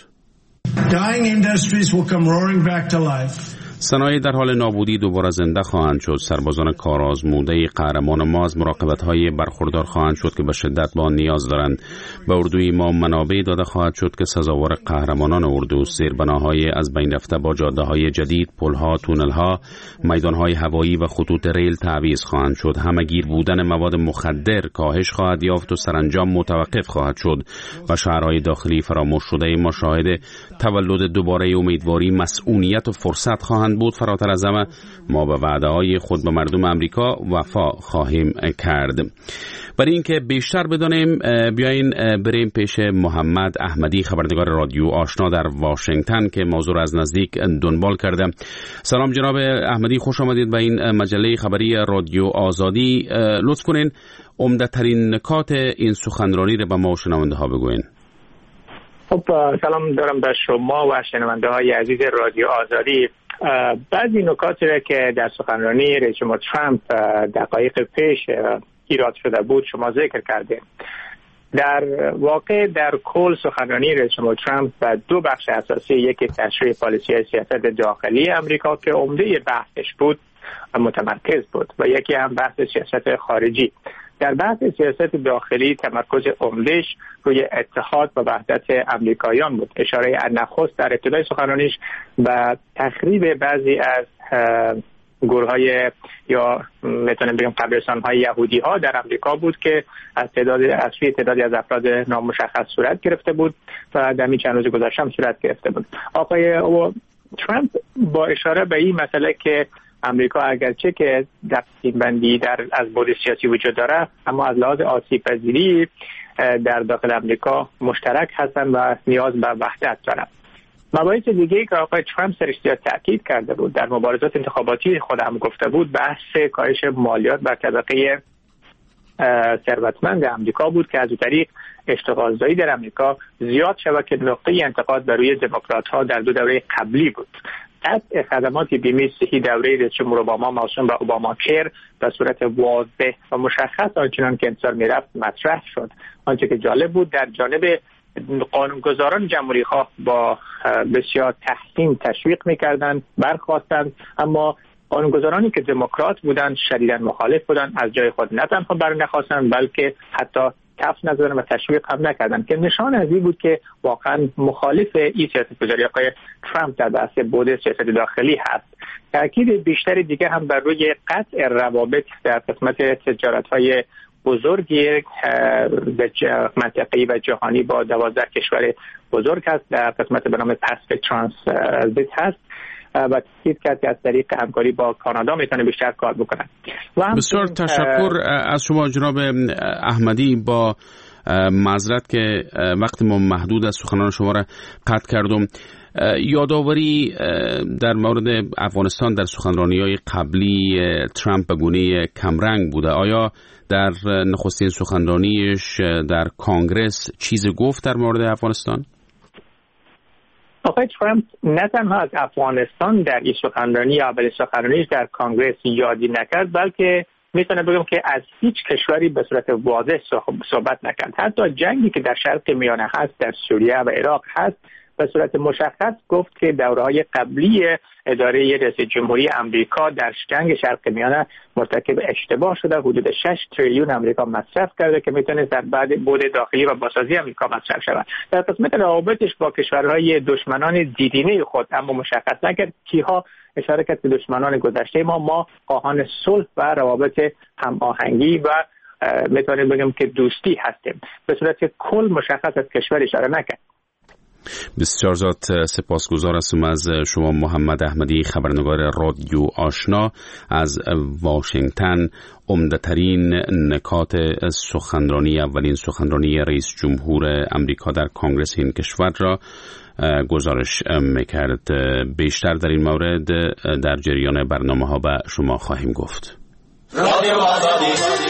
Speaker 14: صنایع در حال نابودی دوباره زنده خواهند شد. سربازان کارآزموده قهرمان ما از مراقبت‌های برخوردار خواهند شد که به شدت با نیاز دارند. به اردوی ما منابع داده خواهد شد که سزاوار قهرمانان اردو، زیربناهای از بین رفته با جاده‌های جدید، پل‌ها، تونل‌ها، میدان‌های هوایی و خطوط ریل تعویض خواهند شد. همه‌گیر بودن مواد مخدر کاهش خواهد یافت و سرانجام متوقف خواهد شد و شهرهای داخلی فراموش شده ما شاهد تولد دوباره امیدواری، مسئولیت و فرصت خواهند بود. فراتر از همه ما به وعده‌های خود به مردم امریکا وفا خواهیم کرد. برای اینکه بیشتر بدانیم بیاین بریم پیش محمد احمدی، خبرنگار رادیو آشنا در واشنگتن که موضوع را از نزدیک دنبال کرده. سلام جناب احمدی، خوش آمدید به این مجله خبری رادیو آزادی. لطف کنین عمده ترین نکات این سخنرانی را به ما شنونده ها بگوین.
Speaker 5: خب سلام دارم به شما و شنونده های عزیز رادیو آزادی. بعضی نکاتی را که در سخنرانی رئیس جمهور ترامپ دقایق پیش ایراد شده بود شما ذکر کردید. در واقع در کل سخنرانی رئیس جمهور ترامپ به دو بخش اساسی، یکی تشریح پالیسی سیاست داخلی امریکا که عمده بحثش بود متمرکز بود و یکی هم بحث سیاست خارجی. در بحث سیاست داخلی تمرکز عمده‌اش روی اتحاد و وحدت امریکاییان بود. اشاره نخست در ابتدای سخنرانیش به تخریب بعضی از گروه‌های یا میتونیم بگیم قبرستان‌های یهودی‌ها در امریکا بود که از تعدادی از افراد نامشخص صورت گرفته بود و در چند روز گذشته هم صورت گرفته بود. آقای ترامپ با اشاره به این مسئله که امریکا اگرچه که تقسیم بندی از بعد سیاسی وجود داره، اما از لحاظ آسیب پذیری در داخل امریکا مشترک هستند و نیاز به وحدت دارند. مباحث دیگه‌ای که آقای ترامپ سرش زیاد تاکید کرده بود در مبارزات انتخاباتی خود هم گفته بود، بحث کاهش مالیات بر طبقه ثروتمند امریکا بود که از اون طریق اشتغالزایی در امریکا زیاد شود که نقطه انتقاد بر روی دموکرات‌ها در 2 دوره قبلی بود. قطع خدمات بیمه صحی دوره رئیس جمهور اوباما موسوم به اوباما کیر به صورت واضح و مشخص آنچنان که انتظار می‌رفت مطرح شد. آنچه که جالب بود در جانب قانونگذاران جمهوری‌خواه با بسیار تحسین تشویق می‌کردند، برخواستند، اما قانونگذارانی که دموکرات بودند شدیداً مخالف بودند، از جای خود نه تنها برنخواستند بلکه حتی کف نزدن و تشویق هم نکردن، که نشان از این بود که واقعا مخالف این سیاستگذاری آقای ترامپ در بحث بعد سیاست داخلی هست. تاکید بیشتر دیگه هم بر روی قطع روابط در قسمت تجارت‌های بزرگی منطقه‌ای و جهانی با 12 کشور بزرگ هست در قسمت به نام پاسفیک ترانزیت هست و تاکید کرد که از طریق همکاری با کانادا میتونه بیشتر کار بکنن.
Speaker 14: بسیار تشکر از شما جناب احمدی. با معذرت که وقت ما محدود است، سخنان شما را قطع کردم. یادآوری در مورد افغانستان در سخنرانی‌های قبلی ترامپ به گونه کمرنگ بوده. آیا در نخستین سخنرانیش در کانگرس چیزی گفت در مورد افغانستان؟
Speaker 5: آقای ترامپ نه تنها از افغانستان در این سخنرانی یا اول سخنرانیش در کانگرس یادی نکرد، بلکه میتونه بگم که از هیچ کشوری به صورت واضح صحبت نکرد. حتی جنگی که در شرق میانه هست، در سوریه و عراق هست، به صورت مشخص گفت که دوره‌های قبلی اداره رئیس جمهوری امریکا در جنگ شرق میانه مرتکب اشتباه شده. حدود 6 تریلیون امریکا مصرف کرده که میتونه در بعد بعد داخلی و بازسازی امریکا مصرف شود. در قسمت روابطش با کشورهای دشمنان دیدینه خود اما مشخص نکرد کیها، اشاره کرد به دشمنان گذشته ما خواهان صلح و روابط هماهنگی و میتونیم بگم که دوستی هستیم. به صورت کل مشخص از کشور اشاره نکرد.
Speaker 14: بسیار زیاد سپاسگزار هستم از شما محمد احمدی، خبرنگار رادیو آشنا از واشنگتن. عمده‌ترین نکات سخنرانی، اولین سخنرانی رئیس جمهور امریکا در کنگره این کشور را گزارش میکرد. بیشتر در این مورد در جریان برنامه‌ها به شما خواهیم گفت. رادیو آزادی.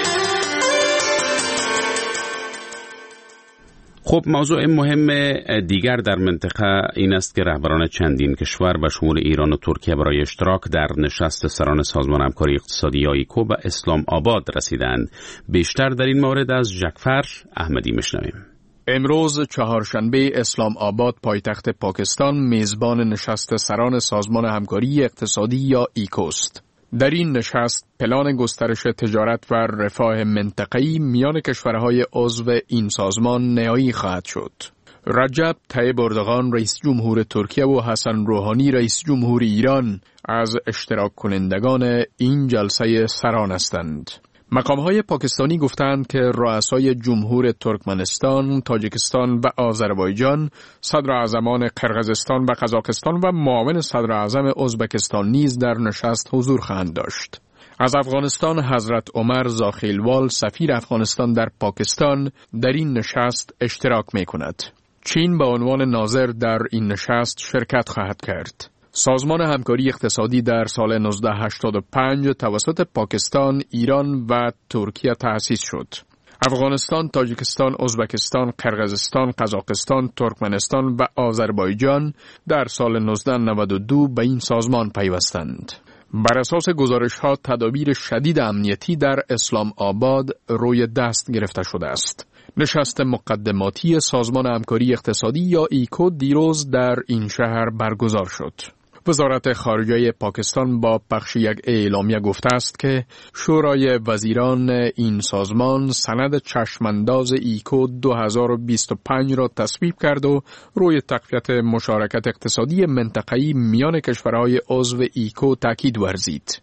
Speaker 14: خب موضوع مهم دیگر در منطقه این است که رهبران چندین کشور به شمول ایران و ترکیه برای اشتراک در نشست سران سازمان همکاری اقتصادی یا ایکو به اسلام آباد رسیدند. بیشتر در این مورد از جعفر احمدی میشنویم.
Speaker 19: امروز چهارشنبه اسلام آباد پایتخت پاکستان میزبان نشست سران سازمان همکاری اقتصادی یا ایکوست. در این نشست پلان گسترش تجارت و رفاه منطقه‌ای میان کشورهای عضو این سازمان نهایی خواهد شد. رجب طیب اردوغان رئیس جمهور ترکیه و حسن روحانی رئیس جمهور ایران از اشتراک کنندگان این جلسه سران هستند. مقام‌های پاکستانی گفتند که رؤسای جمهور ترکمنستان، تاجیکستان و آذربایجان، صدر اعظمان قرقیزستان و قزاقستان و معاون صدر اعظم ازبکستان نیز در نشست حضور خواهند داشت. از افغانستان حضرت عمر زاخیلوال سفیر افغانستان در پاکستان در این نشست اشتراک می‌کند. چین به عنوان ناظر در این نشست شرکت خواهد کرد. سازمان همکاری اقتصادی در سال 1985 توسط پاکستان، ایران و ترکیه تأسیس شد. افغانستان، تاجیکستان، ازبکستان، قرقیزستان، قزاقستان، ترکمنستان و آذربایجان در سال 1992 به این سازمان پیوستند. بر اساس گزارش‌ها تدابیر شدید امنیتی در اسلام آباد روی دست گرفته شده است. نشست مقدماتی سازمان همکاری اقتصادی یا ایکو دیروز در این شهر برگزار شد. وزارت خارجه پاکستان با پخش یک اعلامیه گفته است که شورای وزیران این سازمان سند چشمانداز ایکو 2025 را تصویب کرد و روی تقویت مشارکت اقتصادی منطقه‌ای میان کشورهای عضو ایکو تاکید ورزید.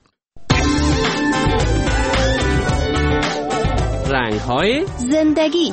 Speaker 17: رنگ‌های
Speaker 8: زندگی.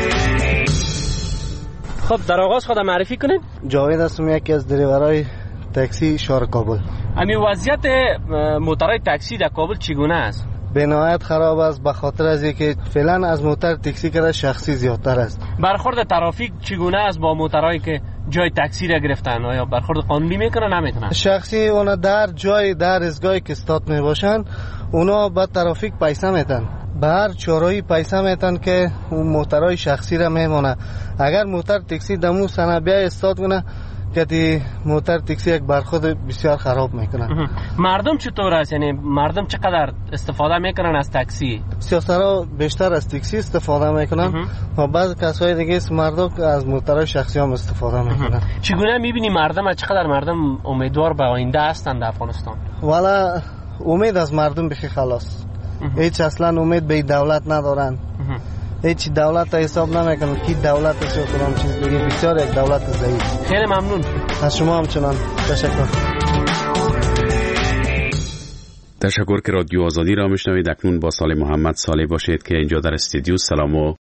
Speaker 17: خب در آغاز خودم معرفی کنید.
Speaker 18: جاوید هستم، یکی از دریورای تاکسی شهر کابل.
Speaker 17: همین وضعیت موترهای تاکسی در کابل چگونه است؟
Speaker 18: به نهایت خراب است، به خاطر از اینکه فعلا از موتر تاکسی کرده شخصی زیادتر است.
Speaker 17: برخورد ترافیک چگونه است با موترهایی که جای تاکسی را گرفتن؟ آیا برخورد قانونی میکنن نمیکنن؟
Speaker 18: شخصی اونا در جای در ازگاهی که استاد میباشن اونا با ترافیک پیسه میتن، به هر چارایی پیسه میتن که اون موترهای شخصی را میمونه. اگر موتر تاکسی دمو سنه بیا استاد کنه که موتر تاکسی یک برخورد بسیار خراب میکنه.
Speaker 17: مردم چطور است؟ یعنی مردم چقدر استفاده میکنن از تاکسی؟
Speaker 18: سیاست‌ها بیشتر از تاکسی استفاده میکنن و بعضی کسای دیگه مردم از موترهای شخصی هم استفاده میکنن.
Speaker 17: چگونه میبینی مردم چقدر مردم امیدوار به آینده هستند در افغانستان؟
Speaker 18: والا امید از مردم بخی خلاص، هیچ اصلا امید به دولت ندارن، هیچ دولت حساب نمیکنن که دولت است یا کدام چیز دیگه، بسیار یک دولت ضعیف.
Speaker 17: خیلی ممنون
Speaker 18: از شما همچنان. تشکر.
Speaker 14: تشکر که رادیو آزادی را میشنوید. اکنون با صالح محمد صالح باشید که اینجا در استودیو. سلام و